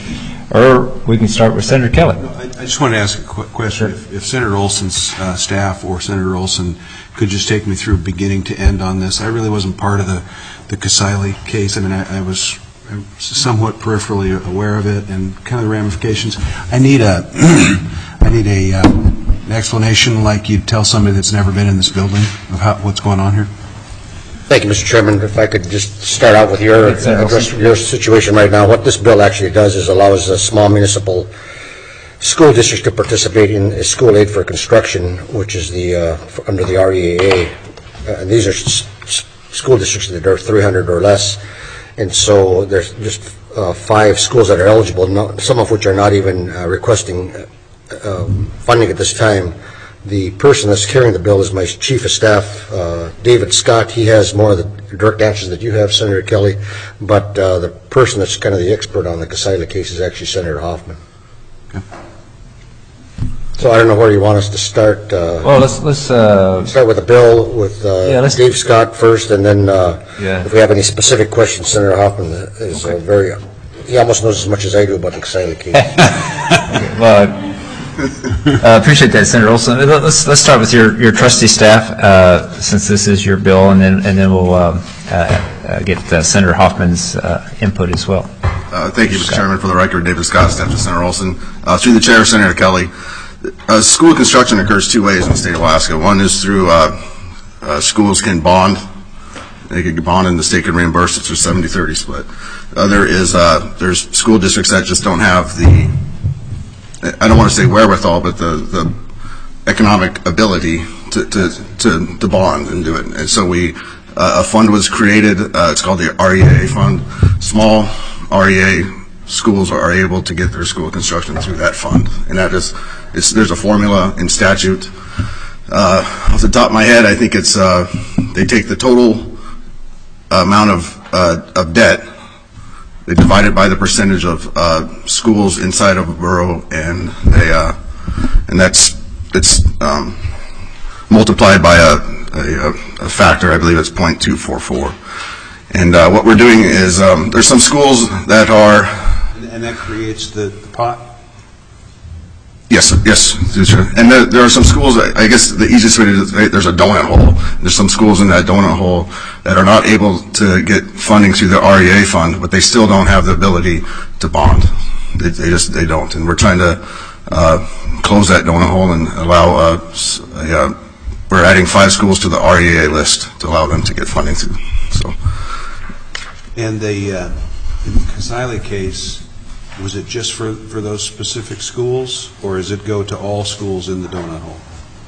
or we can start with Senator Kelly. I I just want to ask a quick question. If if Senator Olson's uh, staff or Senator Olson could just take me through beginning to end on this. I really wasn't part of the, the Kasaili case. I mean, I, I was somewhat peripherally aware of it and kind of the ramifications. I need a, I need a, um, an explanation like you'd tell somebody that's never been in this building of how, what's going on here. Thank you, Mister Chairman. If I could just start out with your, address your situation right now. What this bill actually does is allows a small municipal school districts to participate in a school aid for construction, which is the uh, for, under the R E A A. Uh, and these are s s school districts that are three hundred or less. And so there's just uh, five schools that are eligible, no, some of which are not even uh, requesting uh, um, funding at this time. The person that's carrying the bill is my chief of staff, uh, David Scott. He has more of the direct answers that you have, Senator Kelly, but uh, the person that's kind of the expert on the Kasaili case is actually Senator Hoffman. Okay. So I don't know where you want us to start. Uh, well, let's let's uh, start with the bill with uh, yeah, let's Dave Scott first, and then uh, yeah. if we have any specific questions, Senator Hoffman is okay. uh, very. He almost knows as much as I do about the Kasaili case. Well. I uh, appreciate that, Senator Olson. Let's let's start with your, your trustee staff, uh, since this is your bill, and then and then we'll um, uh, uh, get uh, Senator Hoffman's uh, input as well. Uh, thank you, Mister Chairman. For the record, David Scott, staff to Senator Olson. Uh, through the chair, Senator Kelly. Uh, school construction occurs two ways in the state of Alaska. One is through uh, uh, schools can bond. They can bond, and the state can reimburse it through seventy thirty split. The other is uh, there's school districts that just don't have the, I don't want to say wherewithal, but the, the economic ability to, to, to, to bond and do it. And so we, uh, a fund was created, uh, it's called the R E A A fund. Small R E A schools are able to get their school construction through that fund. And that is, it's, there's a formula in statute. Uh, off the top of my head, I think it's, uh, they take the total amount of, uh, of debt, they divide it by the percentage of uh, schools inside of a borough, and they uh, and that's it's um, multiplied by a, a, a factor. I believe it's zero point two four four. And uh, what we're doing is um, there's some schools that are. And that creates the, the pot. Yes, yes, and there, there are some schools. I guess the easiest way to do it, there's a donut hole. There's some schools in that donut hole that are not able to get funding through the R E A fund, but they still don't have the ability to bond. They, they just they don't, and we're trying to uh, close that donut hole and allow. Uh, a, uh, we're adding five schools to the R E A A list to allow them to get funding through. So, and the uh, in the Kasaili case. Was it just for, for those specific schools, or does it go to all schools in the donut hole?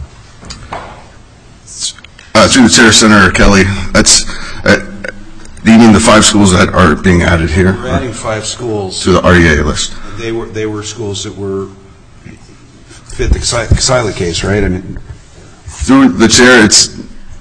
Uh, through the chair, Senator Kelly, that's, uh, do you mean the five schools that are being added here? We're adding five schools. To the R E A list. They were, they were schools that were, fit the Kasaili case, right? I mean, through the chair, it's,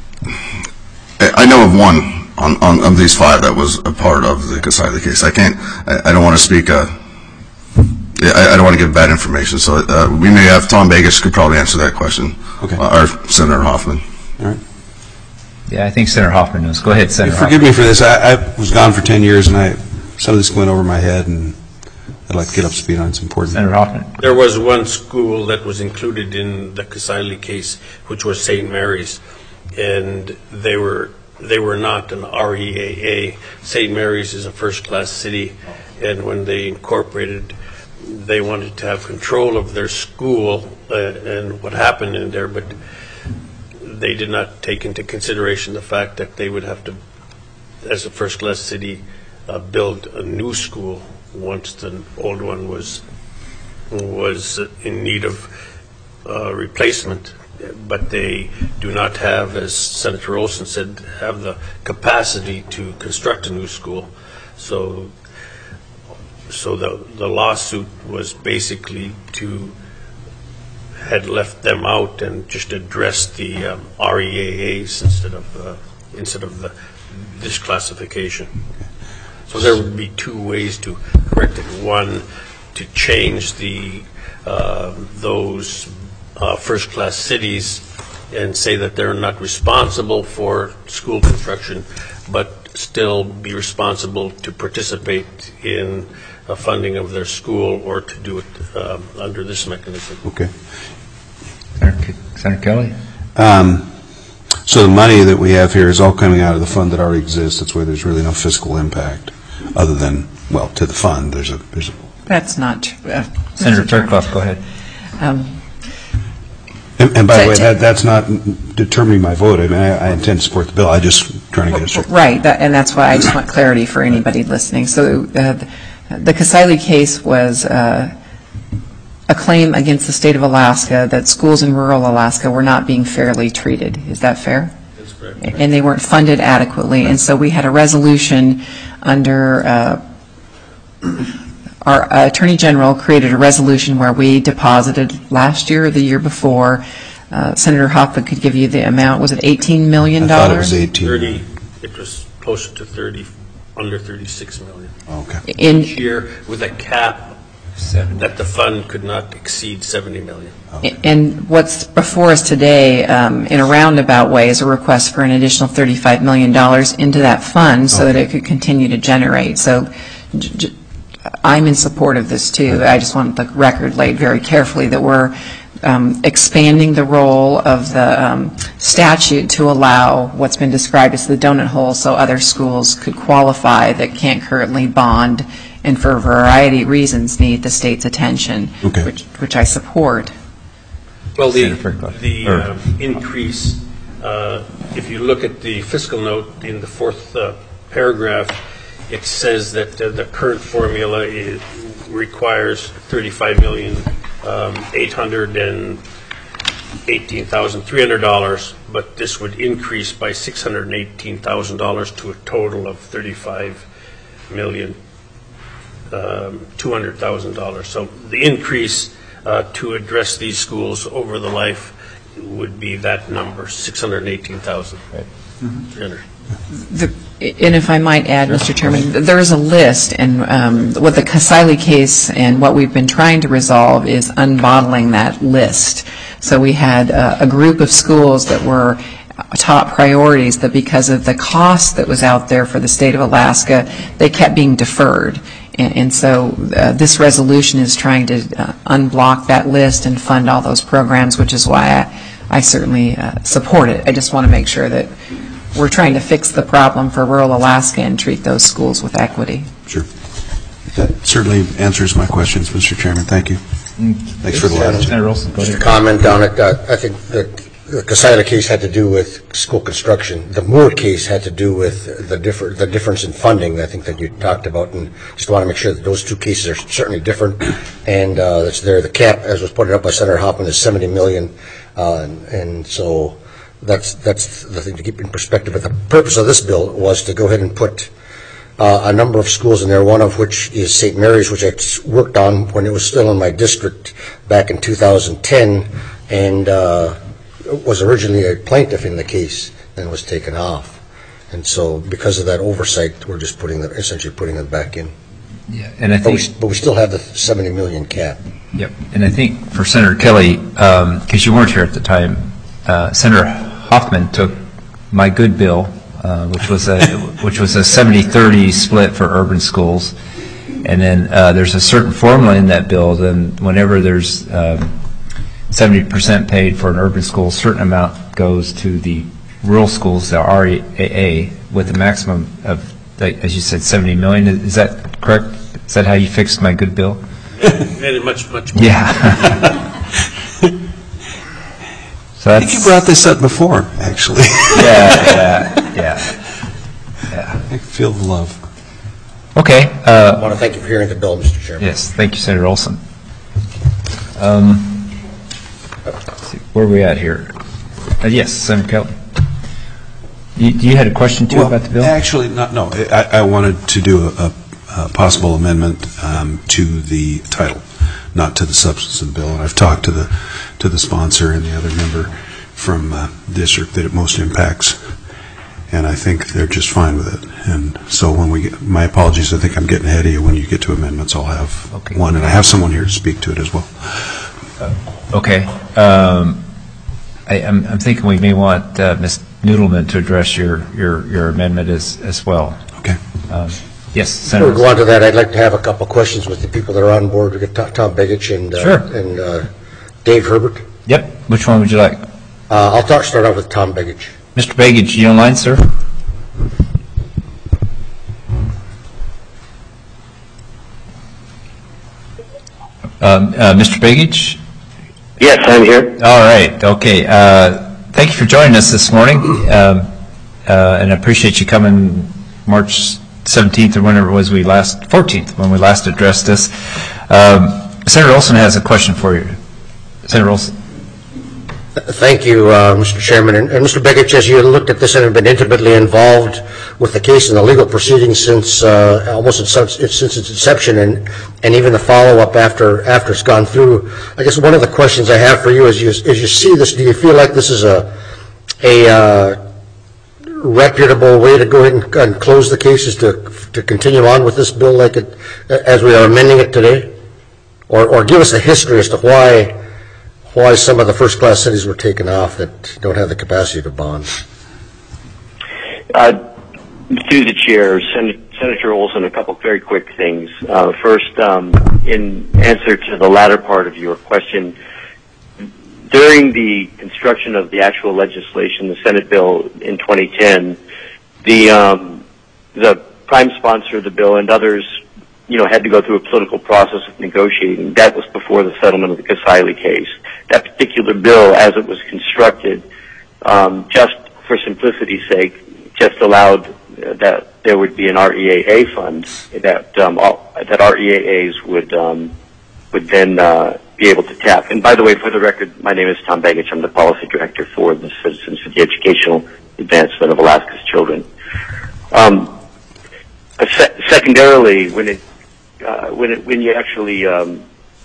I know of one on, on of these five that was a part of the Kasaili case. I can't, I, I don't want to speak, uh, I, I don't want to give bad information, so uh, we may have Tom Vegas could probably answer that question. Okay. Uh, or Senator Hoffman. All right. Yeah, I think Senator Hoffman knows. Go ahead, Senator. Forgive Hoffman. me for this. I, I was gone for ten years, and I some of this went over my head, and I'd like to get up to speed on it. It's important. Senator Hoffman. There was one school that was included in the Kasaili case, which was Saint Mary's, and they were they were not an R E A A. Saint Mary's is a first-class city, and when they incorporated, they wanted to have control of their school uh, and what happened in there, but they did not take into consideration the fact that they would have to, as a first-class city, uh, build a new school once the old one was was in need of uh, replacement. But they do not have, as Senator Olson said, have the capacity to construct a new school. So. So the, the lawsuit was basically to, had left them out and just addressed the um, R E A As instead of, uh, instead of the disclassification. So there would be two ways to correct it. One, to change the, uh, those uh, first-class cities and say that they're not responsible for school construction, but still be responsible to participate in uh, funding of their school or to do it um, under this mechanism. Okay. Senator Senator Kelly? Um, so the money that we have here is all coming out of the fund that already exists. That's why there's really no fiscal impact other than, well, to the fund. There's a, there's a That's not true. Uh, Senator Turcotte, go ahead. Um, And, and by the So way, to- that, that's not determining my vote. I mean, I, I intend to support the bill. I just trying to get it straight. Right, that- and that's why I just want clarity for anybody listening. So uh, the Casale case was uh, a claim against the state of Alaska that schools in rural Alaska were not being fairly treated. Is that fair? That's correct. And they weren't funded adequately. And so we had a resolution under, uh, our Attorney General created a resolution where we deposited last year or the year before, uh, Senator Hoffman could give you the amount, was it eighteen million dollars? I thought it was eighteen. thirty, it was closer to thirty, under thirty-six million. Okay. In, Each year with a cap that the fund could not exceed seventy million. And what's before us today, um, in a roundabout way, is a request for an additional thirty-five million dollars into that fund so that it could continue to generate. So j- j- I'm in support of this, too. I just want the record laid very carefully that we're um, expanding the role of the um, statute to allow what's been described as the donut hole so other schools could qualify that can't currently bond and for a variety of reasons need the state's attention, Okay. which, which I support. Well, the, Senator Turcotte. the Or- uh, increase, uh, if you look at the fiscal note in the fourth uh, paragraph, it says that uh, the current formula is, requires thirty-five million eight hundred eighteen thousand three hundred dollars, but this would increase by six hundred eighteen thousand dollars to a total of thirty-five million two hundred thousand dollars. So the increase uh, to address these schools over the life would be that number, six hundred eighteen thousand three hundred. The- And if I might add, Mister Chairman, there is a list, and um, what the Casale case and what we've been trying to resolve is unbottling that list. So we had uh, a group of schools that were top priorities that because of the cost that was out there for the state of Alaska, they kept being deferred. And, and so uh, this resolution is trying to uh, unblock that list and fund all those programs, which is why I, I certainly uh, support it. I just want to make sure that we're trying to fix the problem for rural Alaska and treat those schools with equity. Sure. That certainly answers my questions, Mister Chairman. Thank you. Thanks for the latitude. Senator Olson, go Just a ahead. comment on it. Uh, I think that the Casale case had to do with school construction. The Moore case had to do with the differ, the difference in funding, I think, that you talked about, and just want to make sure that those two cases are certainly different. And uh, that's there. The cap, as was pointed out by Senator Hoffman, is seventy million dollars, uh, and, and so that's that's the thing to keep in perspective. But the purpose of this bill was to go ahead and put uh, a number of schools in there, one of which is Saint Mary's, which I worked on when it was still in my district back in two thousand ten, and uh, was originally a plaintiff in the case, then was taken off. And so because of that oversight, we're just putting the, essentially putting it back in. Yeah, and I But we, think, but we still have the seventy million cap. yep, and I think for Senator Kelly, because you weren't here at the time, uh, Senator Hoffman took my good bill, uh, which was a which was a seventy thirty split for urban schools, and then uh, there's a certain formula in that bill. Then whenever there's um, seventy percent paid for an urban school, a certain amount goes to the rural schools, the R E A A, with a maximum of, like, as you said, seventy million. Is that correct? Is that how you fixed my good bill? Made it much, much more. Yeah. So I that's, think you brought this up before, actually. yeah, yeah, yeah, yeah. I feel the love. Okay. I Uh, want to thank you for hearing the bill, Mister Chairman. yes, thank you, Senator Olson. Um, let's see, where are we at here? Uh, yes, Senator Kelly. You, you had a question too Well, about the bill? Actually, not, no. I, I wanted to do a, a possible amendment um, to the title, not to the substance of the bill. And I've talked to the to the sponsor and the other member from uh, district that it most impacts, and I think they're just fine with it. And so when we get, my apologies, I think I'm getting ahead of you. When you get to amendments, I'll have Okay. one, and I have someone here to speak to it as well. Okay. Um, I, I'm, I'm thinking we may want uh, Miz Noodleman to address your, your, your amendment as, as well. Okay. Um, yes, Before Senator. we go on to that, I'd like to have a couple of questions with the people that are on board. We've got Tom Begich and, uh, Sure. and uh, Dave Herbert. Yep. Which one would you like? Uh, I'll talk, start out with Tom Begich. Mister Begich, you online, sir? Um, uh, Mister Begich? Yes, I'm here. All right. Okay. Uh, thank you for joining us this morning, um, uh, and I appreciate you coming March seventeenth or whenever it was we last, fourteenth, when we last addressed this. Um, Senator Olson has a question for you. Senator Olson. Thank you, uh, Mister Chairman. And, and Mister Begich, as you looked at this and have been intimately involved with the case and the legal proceedings since uh, almost its, since its inception, and, and even the follow-up after after it's gone through, I guess one of the questions I have for you is, you, as you see this, do you feel like this is a a uh, reputable way to go ahead and, and close the case, is to to continue on with this bill like it as we are amending it today, or or give us a history as to why? why some of the first-class cities were taken off that don't have the capacity to bond? Uh, through the chair, Sen- Senator Olson, a couple very quick things. Uh, first, um, in answer to the latter part of your question, during the construction of the actual legislation, the Senate bill in twenty ten, the um, the prime sponsor of the bill and others, you know, had to go through a political process of negotiating. That was before the settlement of the Casale case. That particular bill, as it was constructed, um, just for simplicity's sake, just allowed uh, that there would be an R E A A fund that um, all, that R E A As would um, would then uh, be able to tap. And by the way, for the record, my name is Tom Begich. I'm the policy director for the Citizens for the Educational Advancement of Alaska's Children. Um, se- secondarily, when it uh, when it when you actually um,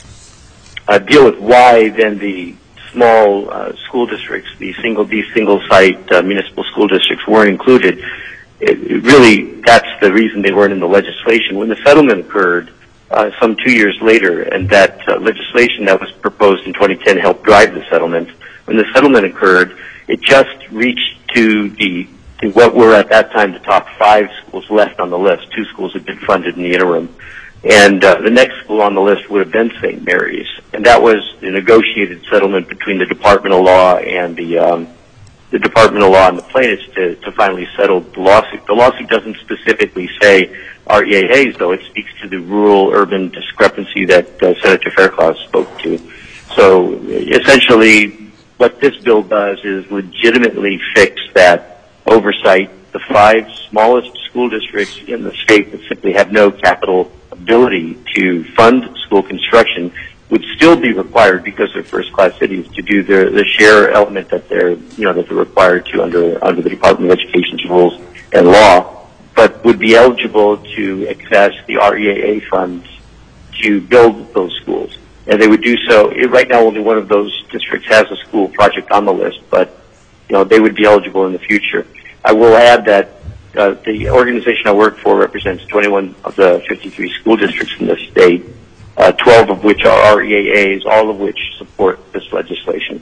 Uh, deal with why then the small uh, school districts, the single, these single-site uh, municipal school districts weren't included. It, it really, that's the reason they weren't in the legislation. When the settlement occurred uh, some two years later, and that uh, legislation that was proposed in twenty ten helped drive the settlement, when the settlement occurred, it just reached to the to what were at that time the top five schools left on the list. Two schools had been funded in the interim. And uh, the next school on the list would have been Saint Mary's, and that was a negotiated settlement between the Department of Law and the um, the Department of Law and the plaintiffs to, to finally settle the lawsuit. The lawsuit doesn't specifically say R E A As, though. It speaks to the rural-urban discrepancy that uh, Senator Fairclough spoke to. So essentially, what this bill does is legitimately fix that oversight. The five smallest school districts in the state that simply have no capital ability to fund school construction would still be required, because they're first-class cities, to do their the share element that they're you know that they're required to under under the Department of Education's rules and law, but would be eligible to access the R E A A funds to build those schools, and they would do so. Right now, only one of those districts has a school project on the list, but you know they would be eligible in the future. I will add that Uh, the organization I work for represents twenty-one of the fifty-three school districts in the state, uh, twelve of which are R E A As, all of which support this legislation,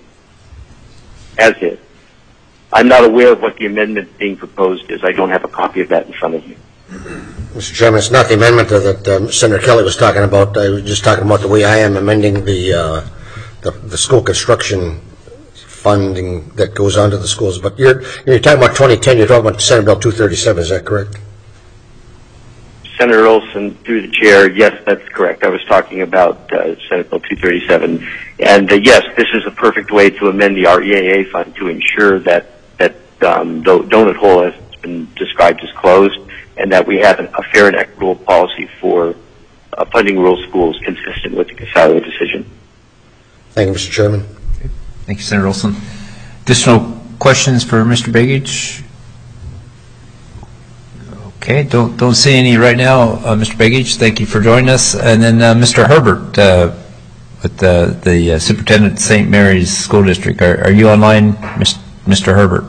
as is. I'm not aware of what the amendment being proposed is. I don't have a copy of that in front of you. Mister Chairman, it's not the amendment that um, Senator Kelly was talking about. I was just talking about the way I am amending the, uh, the, the school construction funding that goes on to the schools. But you're, you're talking about twenty ten, you're talking about Senate Bill two thirty-seven, is that correct? Senator Olson, through the chair, yes, that's correct. I was talking about uh, Senate Bill two thirty-seven. And uh, yes, this is a perfect way to amend the R E A A fund to ensure that, that um, the donut hole has been described as closed, and that we have a fair and equitable policy for uh, funding rural schools consistent with the Casale decision. Thank you, Mister Chairman. Thank you, Senator Olson. Additional questions for Mister Begich? Okay, don't don't see any right now, uh, Mister Begich. Thank you for joining us. And then uh, Mister Herbert, uh, with the the uh, Superintendent Saint Mary's School District. Are, are you online, Mister Herbert?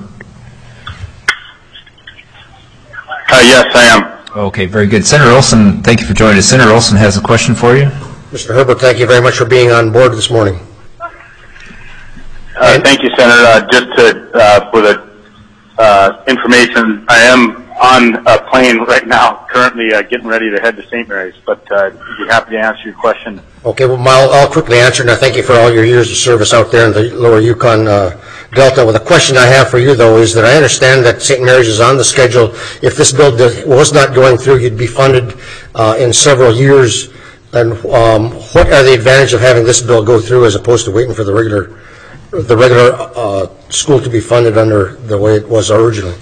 Uh, yes, I am. Okay, very good. Senator Olson, thank you for joining us. Senator Olson has a question for you. Mister Herbert, thank you very much for being on board this morning. Uh, thank you, Senator. Uh, just to, uh, for the uh, information, I am on a plane right now, currently uh, getting ready to head to Saint Mary's, but uh, I'd be happy to answer your question. Okay, well, I'll, I'll quickly answer, and I thank you for all your years of service out there in the lower Yukon uh, Delta. Well, the question I have for you, though, is that I understand that Saint Mary's is on the schedule. If this bill does, was not going through, you'd be funded uh, in several years. And um, what are the advantages of having this bill go through as opposed to waiting for the regular the regular uh, school to be funded under the way it was originally?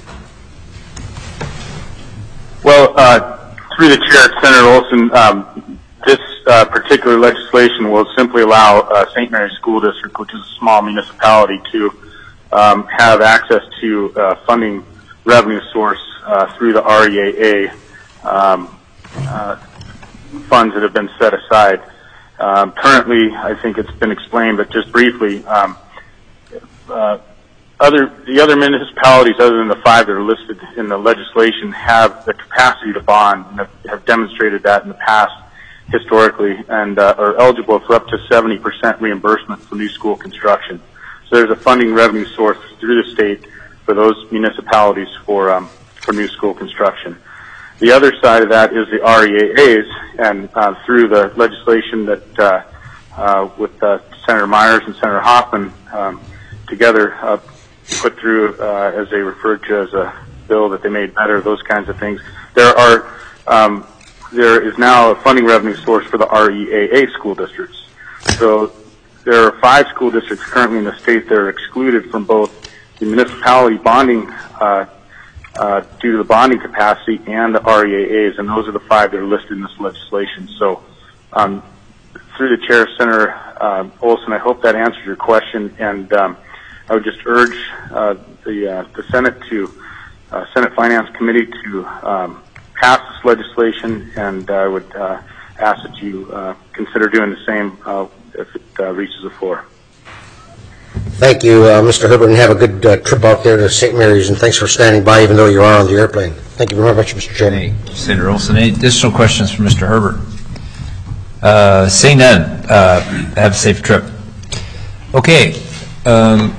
Well, uh, through the chair, Senator Olson, um, this uh, particular legislation will simply allow uh, Saint Mary's School District, which is a small municipality, to um, have access to uh, funding revenue source uh, through the R E A A um, uh, funds that have been set aside. Um, currently, I think it's been explained, but just briefly, um, uh, other the other municipalities other than the five that are listed in the legislation have the capacity to bond and have, have demonstrated that in the past historically, and uh, are eligible for up to seventy percent reimbursement for new school construction. So there's a funding revenue source through the state for those municipalities for um, for new school construction. The other side of that is the R E A As, and uh, through the legislation that uh, uh, with uh, Senator Myers and Senator Hoffman um, together uh, put through, uh, as they referred to as a bill that they made better, those kinds of things. There are um, there is now a funding revenue source for the R E A A school districts. So there are five school districts currently in the state that are excluded from both the municipality bonding uh, uh, due to the bonding capacity and the R E A As, and those are the five that are listed in this legislation. So um, through the chair, Senator uh, Olson, I hope that answers your question, and um, I would just urge uh, the uh, the Senate to uh, Senate Finance Committee to um, pass this legislation, and I would uh, ask that you uh, consider doing the same uh, if it uh, reaches the floor. Thank you, uh, Mister Herbert, and have a good uh, trip out there to Saint Mary's, and thanks for standing by even though you are on the airplane. Thank you very much, Mister Chairman. Thank you, Senator Olson. Any additional questions for Mister Herbert? Uh, seeing none, uh, have a safe trip. Okay. Um,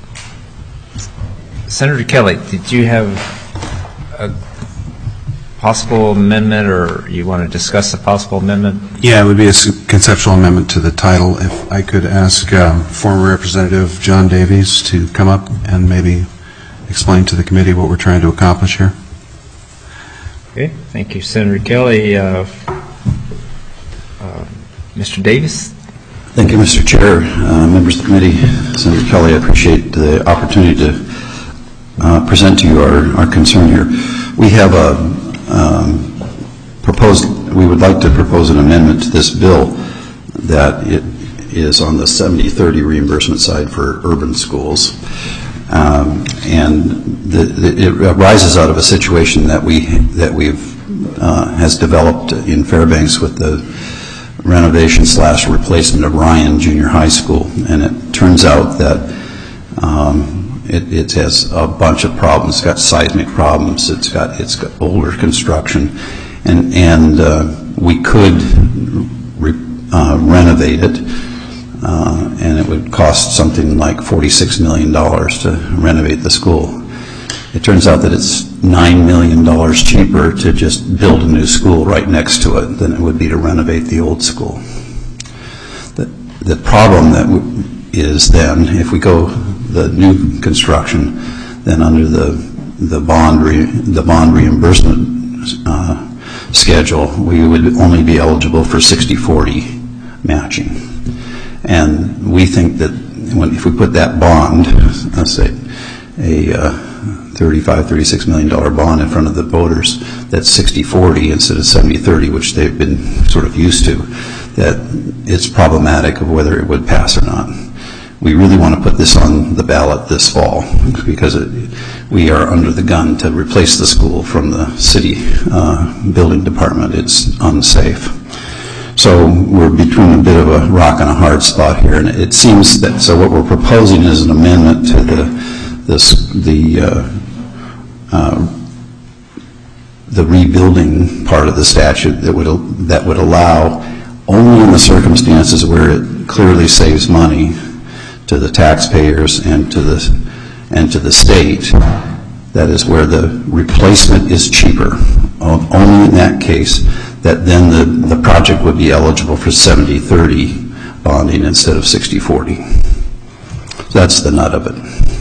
Senator Kelly, did you have a possible amendment, or you want to discuss a possible amendment? Yeah, it would be a conceptual amendment to the title. If I could ask um, former Representative John Davies to come up and maybe explain to the committee what we're trying to accomplish here. Okay, thank you, Senator Kelly. Uh, uh, Mister Davies? Thank you, Mister Chair, uh, members of the committee. Senator Kelly, I appreciate the opportunity to uh, present to you our, our concern here. We have a um, proposed, we would like to propose an amendment to this bill that it is on the seventy thirty reimbursement side for urban schools. Um, and the, the, it arises out of a situation that we that we've uh, has developed in Fairbanks with the renovation slash replacement of Ryan Junior High School, and it turns out that um, it, it has a bunch of problems. It's got seismic problems. It's got it's got older construction, and and uh, we could re, uh, renovate it, uh, and it would cost something like forty-six million dollars to renovate the school. It turns out that it's nine million dollars cheaper to just build a new school right next to it than it would be to renovate the old school. The, the problem that w is then, if we go the new construction, then under the the bond re, the bond reimbursement uh, schedule, we would only be eligible for sixty forty matching. And we think that when, if we put that bond, let's say a uh, thirty-five, thirty-six million dollar bond in front of the voters, that's sixty forty instead of seventy thirty, which they've been sort of used to, that it's problematic of whether it would pass or not. We really want to put this on the ballot this fall because it, we are under the gun to replace the school from the city uh, building department. It's unsafe. So we're between a bit of a rock and a hard spot here, and it seems that, so what we're proposing is an amendment to the this the uh, uh, the rebuilding part of the statute that would that would allow, only in the circumstances where it clearly saves money, to the taxpayers and to the, and to the state, that is where the replacement is cheaper. O- Only in that case that then the, the project would be eligible for seventy thirty bonding instead of sixty forty. So that's the nut of it.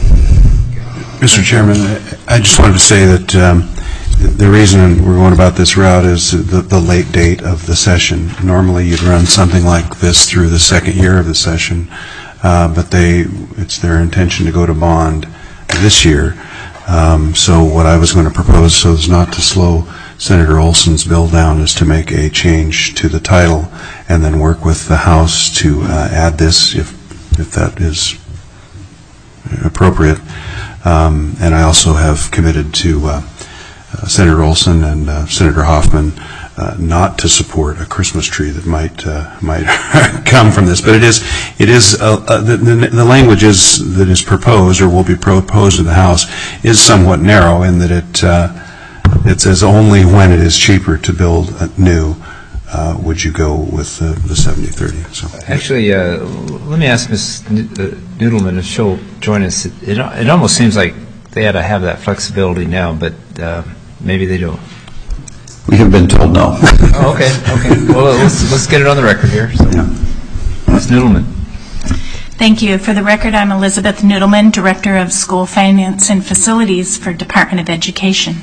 Mister Chairman, I I just wanted to say that um, the reason we're going about this route is the, the late date of the session. Normally you'd run something like this through the second year of the session, uh, but they, it's their intention to go to bond this year. Um, so what I was going to propose, so as not to slow Senator Olson's bill down, is to make a change to the title and then work with the House to uh, add this if, if that is appropriate. Um, and I also have committed to uh, uh, Senator Olson and uh, Senator Hoffman uh, not to support a Christmas tree that might uh, might come from this. But it is it is uh, uh, the, the the language is that is proposed or will be proposed in the House is somewhat narrow in that it uh, it says only when it is cheaper to build a new uh, would you go with uh, the seventy thirty. So actually, uh, let me ask Miz Noodleman if she'll join us. It, it, it almost seems like they ought to have that flexibility now, but uh, maybe they don't. We have been told no. Oh, okay, okay. Well, let's, let's get it on the record here. So. Yeah. Miz Noodleman. Thank you. For the record, I'm Elizabeth Noodleman, Director of School Finance and Facilities for Department of Education.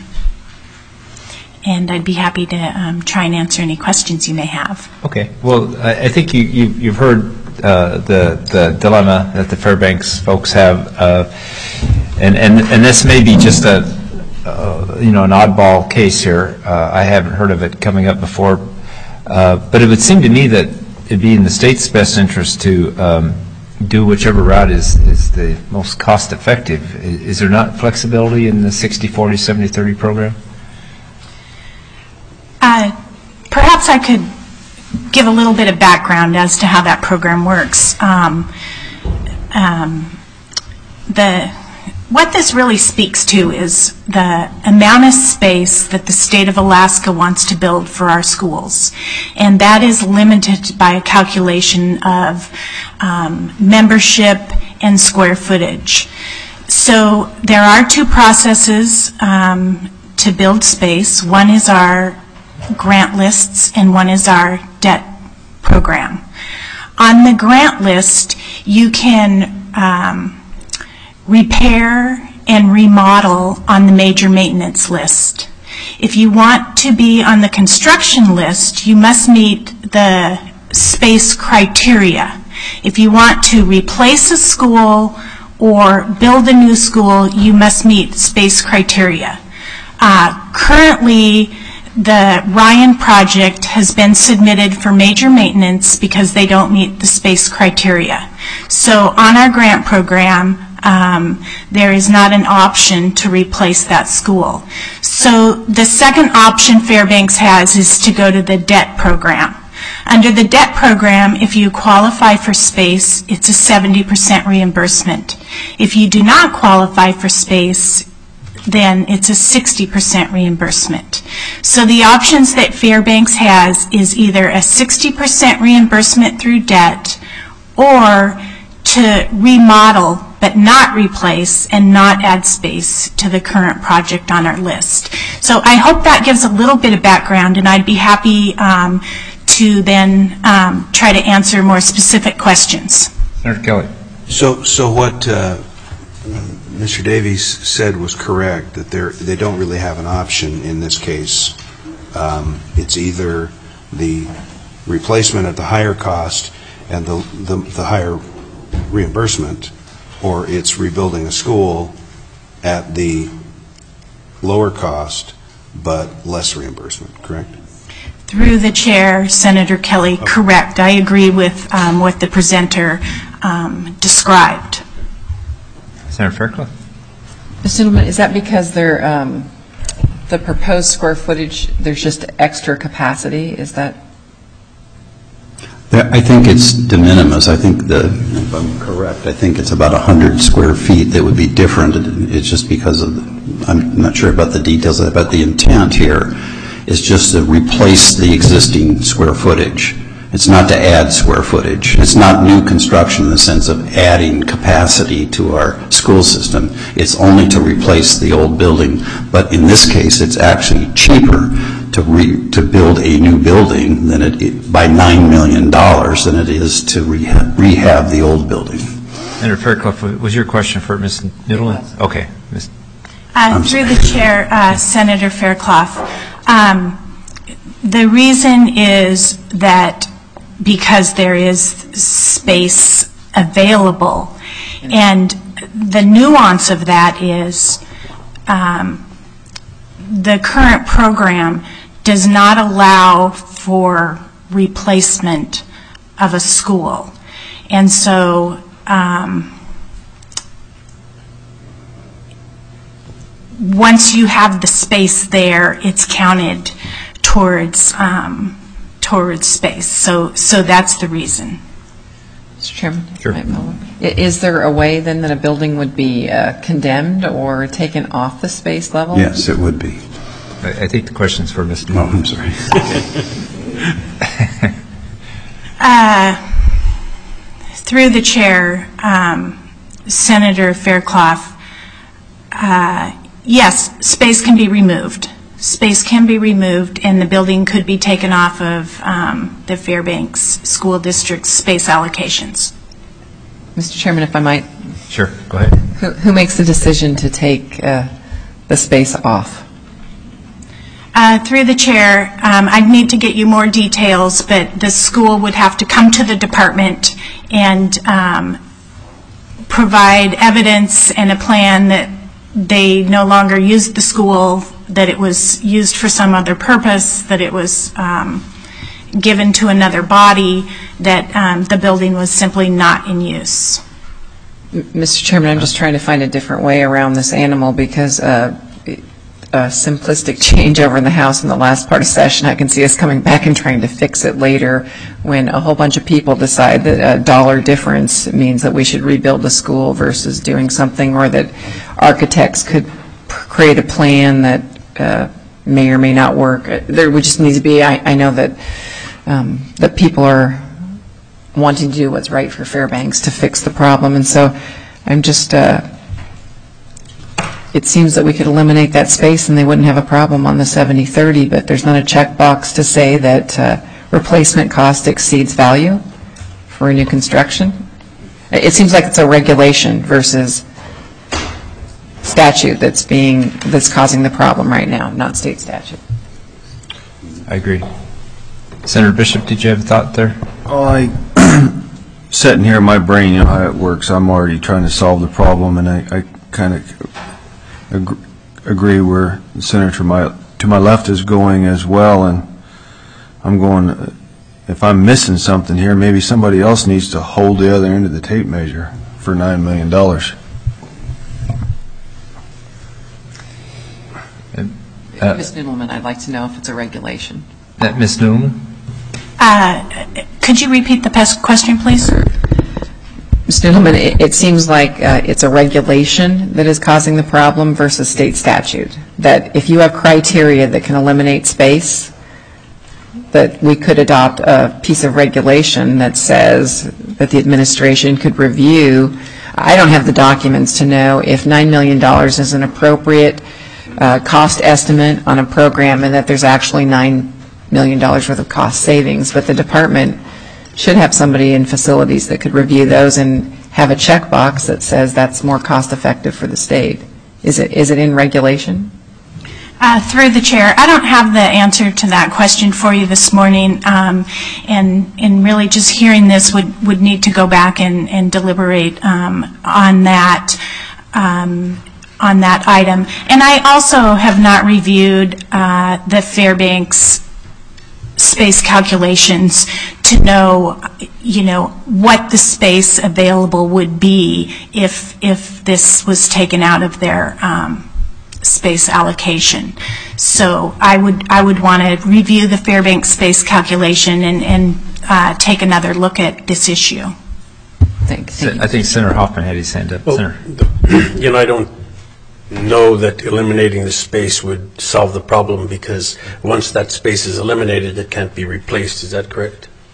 And I'd be happy to um, try and answer any questions you may have. Okay. Well, I, I think you, you, you've heard uh, the, the dilemma that the Fairbanks folks have, uh, and, and, and this may be just a, uh, you know, an oddball case here. Uh, I haven't heard of it coming up before, uh, but it would seem to me that it'd be in the state's best interest to um, do whichever route is, is the most cost-effective. Is, is there not flexibility in the sixty forty, seventy thirty program? Uh, perhaps I could give a little bit of background as to how that program works. Um, um, the, what this really speaks to is the amount of space that the state of Alaska wants to build for our schools. And that is limited by a calculation of um, membership and square footage. So there are two processes um, to build space. One is our grant lists, and one is our debt program. On the grant list, you can um, repair and remodel on the major maintenance list. If you want to be on the construction list, you must meet the space criteria. If you want to replace a school or build a new school, you must meet space criteria. Uh, currently, the Ryan project has been submitted for major maintenance because they don't meet the space criteria. So on our grant program, um, there is not an option to replace that school. So the second option Fairbanks has is to go to the debt program. Under the debt program, if you qualify for space, it's a seventy percent reimbursement. If you do not qualify for space, then it's a sixty percent reimbursement. So the options that Fairbanks has is either a sixty percent reimbursement through debt or to remodel but not replace and not add space to the current project on our list. So I hope that gives a little bit of background, and I'd be happy um, to then um, try to answer more specific questions. Senator Kelly. So, so what uh, Mister Davies said was correct, that they're, they don't really have an option in this case. Um, it's either the replacement at the higher cost and the, the, the higher reimbursement, or it's rebuilding a school at the lower cost but less reimbursement, correct? Through the chair, Senator Kelly, okay. Correct. I agree with um, what the presenter um, described. Senator Fairclough. Mister Noodleman, is that because they're, um, the proposed square footage, there's just extra capacity? Is that? I think it's de minimis. I think the, if I'm correct, I think it's about one hundred square feet that would be different. It's just because of, the, I'm not sure about the details, but the intent here is just to replace the existing square footage It's not to add square footage. It's not new construction in the sense of adding capacity to our school system. It's only to replace the old building. But in this case, it's actually cheaper to re, to build a new building than it by nine million dollars than it is to rehab, rehab the old building. Senator Fairclough, was your question for Miz Nittleman? Okay. Miz Uh, through the chair, uh, Senator Fairclough, um, the reason is that because there is space available, and the nuance of that is um, the current program does not allow for replacement of a school, and so um, once you have the space there, it's counted towards um, towards space. So so that's the reason. Mister Chairman? Sure. I- Is there a way then that a building would be uh, condemned or taken off the space level? Yes, it would be. I, I think the question's for Mister Oh, I'm sorry. Uh, through the chair, um, Senator Fairclough, uh, yes, space can be removed. Space can be removed, and the building could be taken off of um, the Fairbanks School District's space allocations. Mister Chairman, if I might. Sure, go ahead. Who, who makes the decision to take uh, the space off? Uh, through the chair, um, I'd need to get you more details, but the school would have to come to the department and um, provide evidence and a plan that they no longer used the school, that it was used for some other purpose, that it was um, given to another body, that um, the building was simply not in use. M- Mister Chairman, I'm just trying to find a different way around this animal because uh, a simplistic change over in the House in the last part of session, I can see us coming back and trying to fix it later when a whole bunch of people decide that a dollar difference means that we should rebuild the school versus doing something, or that architects could pr- create a plan that uh, may or may not work. Uh, There would just need to be, I, I know that um, that people are wanting to do what's right for Fairbanks to fix the problem, and so I'm just, uh, it seems that we could eliminate that space and they wouldn't have a problem on the seventy thirty, but there's not a checkbox to say that uh, replacement cost exceeds value for a new construction. It seems like it's a regulation versus statute that's being, that's causing the problem right now, not state statute. I agree. Senator Bishop, did you have a thought there? Oh, I, sitting here in my brain, you know how it works, I'm already trying to solve the problem, and I, I kind of ag- agree where the senator to my, to my left is going as well, and I'm going, uh, if I'm missing something here, maybe somebody else needs to hold the other end of the tape measure for nine million dollars. Uh, Miz Nittleman, I'd like to know if it's a regulation. That Miz Newman? Uh, could you repeat the pes- question, please? Miz Nittleman, it, it seems like uh, it's a regulation that is causing the problem versus state statute. That if you have criteria that can eliminate space, that we could adopt a piece of regulation that says that the administration could review. I don't have the documents to know if nine million dollars is an appropriate uh, cost estimate on a program and that there's actually nine million dollars worth of cost savings, but the department should have somebody in facilities that could review those and have a checkbox that says that's more cost effective for the state. Is it is it in regulation? Uh, through the chair, I don't have the answer to that question for you this morning, um, and and really just hearing this would, would need to go back and, and deliberate um, on that um, on that item. And I also have not reviewed uh, the Fairbanks space calculations to know, you know, what the space available would be if if this was taken out of their um, space allocation. So I would I would want to review the Fairbanks space calculation and, and uh, take another look at this issue. Thank, thank I think Senator Hoffman had his hand up. Well, Senator. the, you know, I don't know that eliminating the space would solve the problem, because once that space is eliminated, it can't be replaced. Is that correct?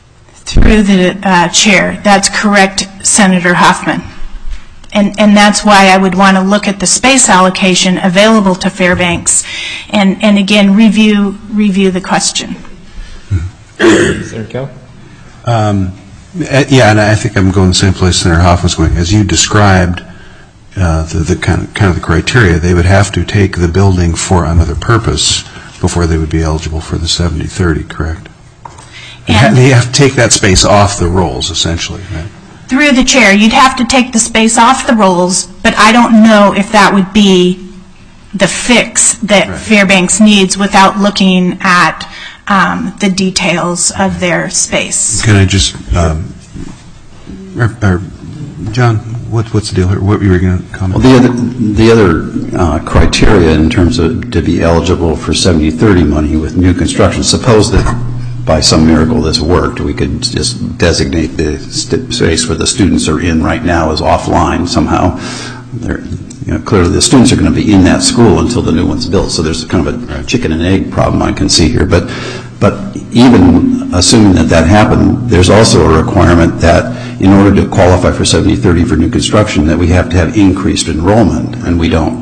Through the uh, chair, that's correct, Senator Hoffman. And, and that's why I would want to look at the space allocation available to Fairbanks and, and again, review, review the question. Senator Kelly? Um, yeah, and I think I'm going the same place Senator Hoffman's going. As you described uh, the, the kind of, kind of the criteria, they would have to take the building for another purpose before they would be eligible for the seventy thirty, correct? They have, they have to take that space off the rolls, essentially, right? Through the chair, you'd have to take the space off the rolls, but I don't know if that would be the fix that right. Fairbanks needs without looking at um, the details of their space. Can I just, um, or, or, John, what, what's the deal here? What were you going to comment? Well, the other, the other uh, criteria in terms of to be eligible for seventy thirty money with new construction, suppose that by some miracle this worked, we could just designate the st space where the students are in right now as offline somehow. They're, you know, clearly the students are going to be in that school until the new one's built, so there's kind of a chicken and egg problem I can see here. But, but even assuming that that happened, there's also a requirement that in order to qualify for seventy thirty for new construction, that we have to have increased enrollment, and we don't.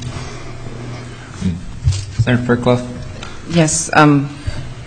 Senator Fairclough? Yes. Um,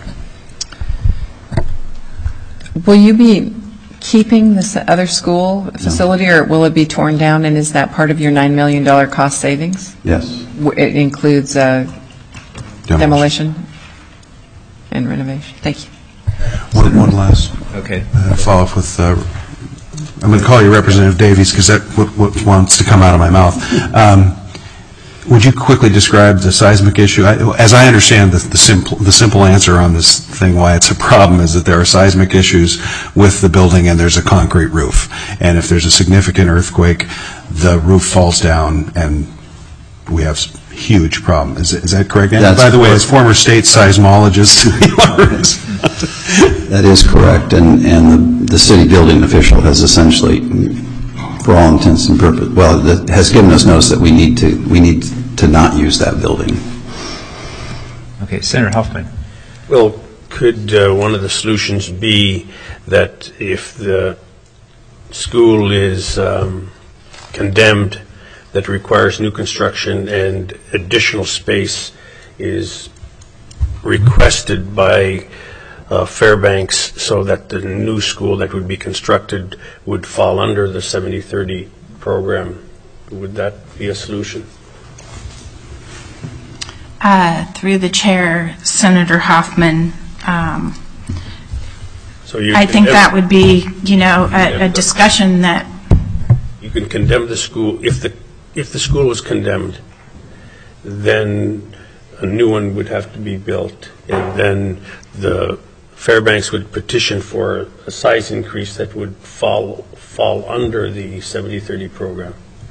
Will you be keeping this other school facility, no. or will it be torn down, and is that part of your nine million dollar cost savings? Yes. It includes uh, demolition. demolition and renovation. Thank you. One, one last okay. uh, follow-up with, uh, I'm going to call you Representative Davies because that's what, what wants to come out of my mouth. Um, Would you quickly describe the seismic issue? I, as I understand the, the, simple, the simple answer on this thing, why it's a problem, is that there are seismic issues with the building and there's a concrete roof. And if there's a significant earthquake, the roof falls down and we have a huge problem. Is, is that correct? And by the way, as former state seismologist, that is correct. And, and the, the city building official has essentially, for all intents and purposes, well, that has given us notice that we need to we need to not use that building. Okay, Senator Hoffman. Well, could uh, one of the solutions be that if the school is um, condemned, that requires new construction and additional space is requested by Uh, Fairbanks, so that the new school that would be constructed would fall under the seventy thirty program? Would that be a solution? Uh, through the chair, Senator Hoffman, um, so you I think that would be, you know, a, a discussion that you can condemn the school. If the if the school was condemned, then a new one would have to be built, and then the Fairbanks would petition for a size increase that would fall fall under the seventy thirty program.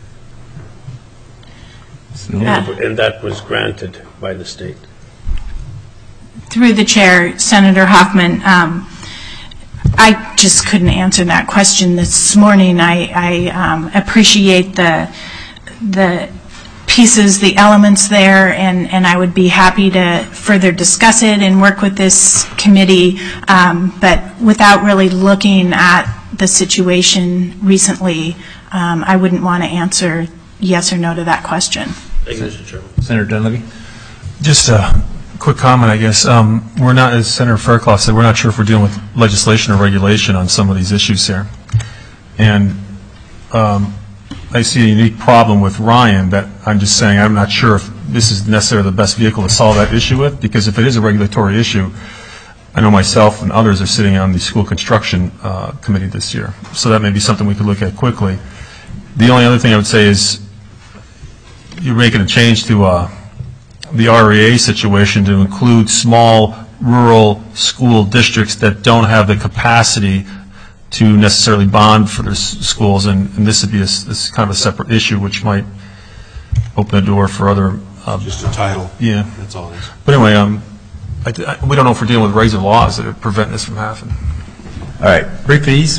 Yeah. And that was granted by the state. Through the chair, Senator Hoffman, um, I just couldn't answer that question this morning. I, I um, appreciate the the pieces, the elements there, and, and I would be happy to further discuss it and work with this committee, um, but without really looking at the situation recently, um, I wouldn't want to answer yes or no to that question. Thank you, Mister Chairman. Senator Dunleavy? Just a quick comment, I guess. Um, we're not, as Senator Fairclough said, we're not sure if we're dealing with legislation or regulation on some of these issues here. And um, I see a unique problem with Ryan that I'm just saying I'm not sure if this is necessarily the best vehicle to solve that issue with, because if it is a regulatory issue, I know myself and others are sitting on the school construction uh, committee this year. So that may be something we could look at quickly. The only other thing I would say is you're making a change to uh, the R E A situation to include small rural school districts that don't have the capacity to necessarily bond for their s schools, and, and this would be a, this kind of a separate issue, which might open the door for other. Um, Just a title. Yeah, that's all it is. But anyway, um, I, I, we don't know if we're dealing with regs or laws that prevent this from happening. All right, brief please.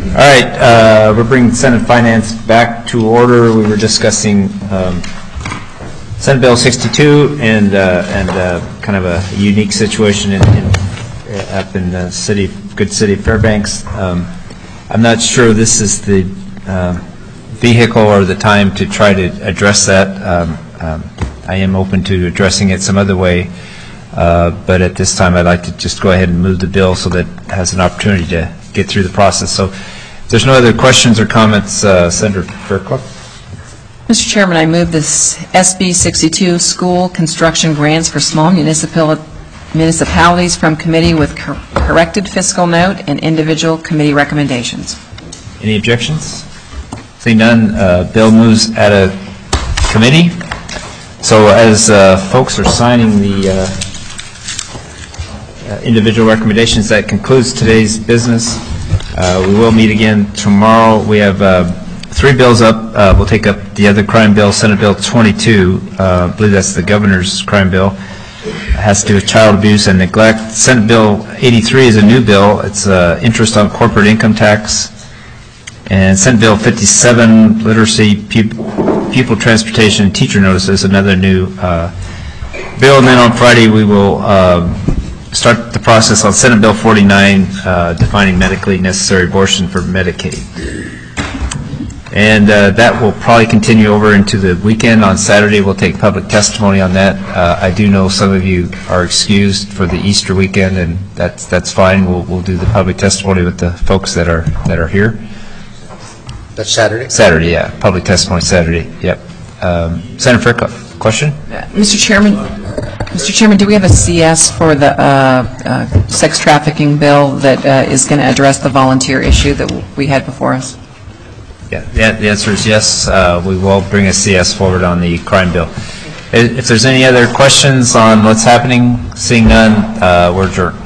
All right, uh, we're bringing Senate Finance back to order. We were discussing um, Senate Bill sixty-two and uh, and uh, kind of a unique situation in, in, up in the city, good city of Fairbanks. Um, I'm not sure this is the uh, vehicle or the time to try to address that. Um, um, I am open to addressing it some other way, uh, but at this time I'd like to just go ahead and move the bill so that it has an opportunity to get through the process. So if there's no other questions or comments, uh, Senator Fairclough. Mister Chairman, I move this S B sixty-two school construction grants for small municipal municipalities from committee with cor corrected fiscal note and individual committee recommendations. Any objections? Seeing none, uh, bill moves out of committee. So as uh, folks are signing the uh, uh, individual recommendations, that concludes today's business. Uh, we will meet again tomorrow. We have uh, three bills up. Uh, we'll take up the other crime bill, Senate Bill twenty-two. Uh, I believe that's the governor's crime bill. It has to do with child abuse and neglect. Senate Bill eighty-three is a new bill. It's uh, interest on corporate income tax. And Senate Bill fifty-seven, literacy, pupil, pupil transportation, and teacher notices, another new uh, bill. And then on Friday we will uh, start the process on Senate Bill forty-nine, uh, defining medically necessary abortion for Medicaid. And uh, that will probably continue over into the weekend. On Saturday, we'll take public testimony on that. Uh, I do know some of you are excused for the Easter weekend, and that's that's fine. We'll we'll do the public testimony with the folks that are that are here. That's Saturday? Saturday, yeah. Public testimony Saturday. Yep. Um, Senator Fairclough, question? Mister Chairman, Mister Chairman, do we have a C S for the uh, uh, sex trafficking bill that uh, is going to address the volunteer issue that we had before us? Yeah, the, the answer is yes. Uh, we will bring a C S forward on the crime bill. If there's any other questions on what's happening, seeing none, uh, we're adjourned.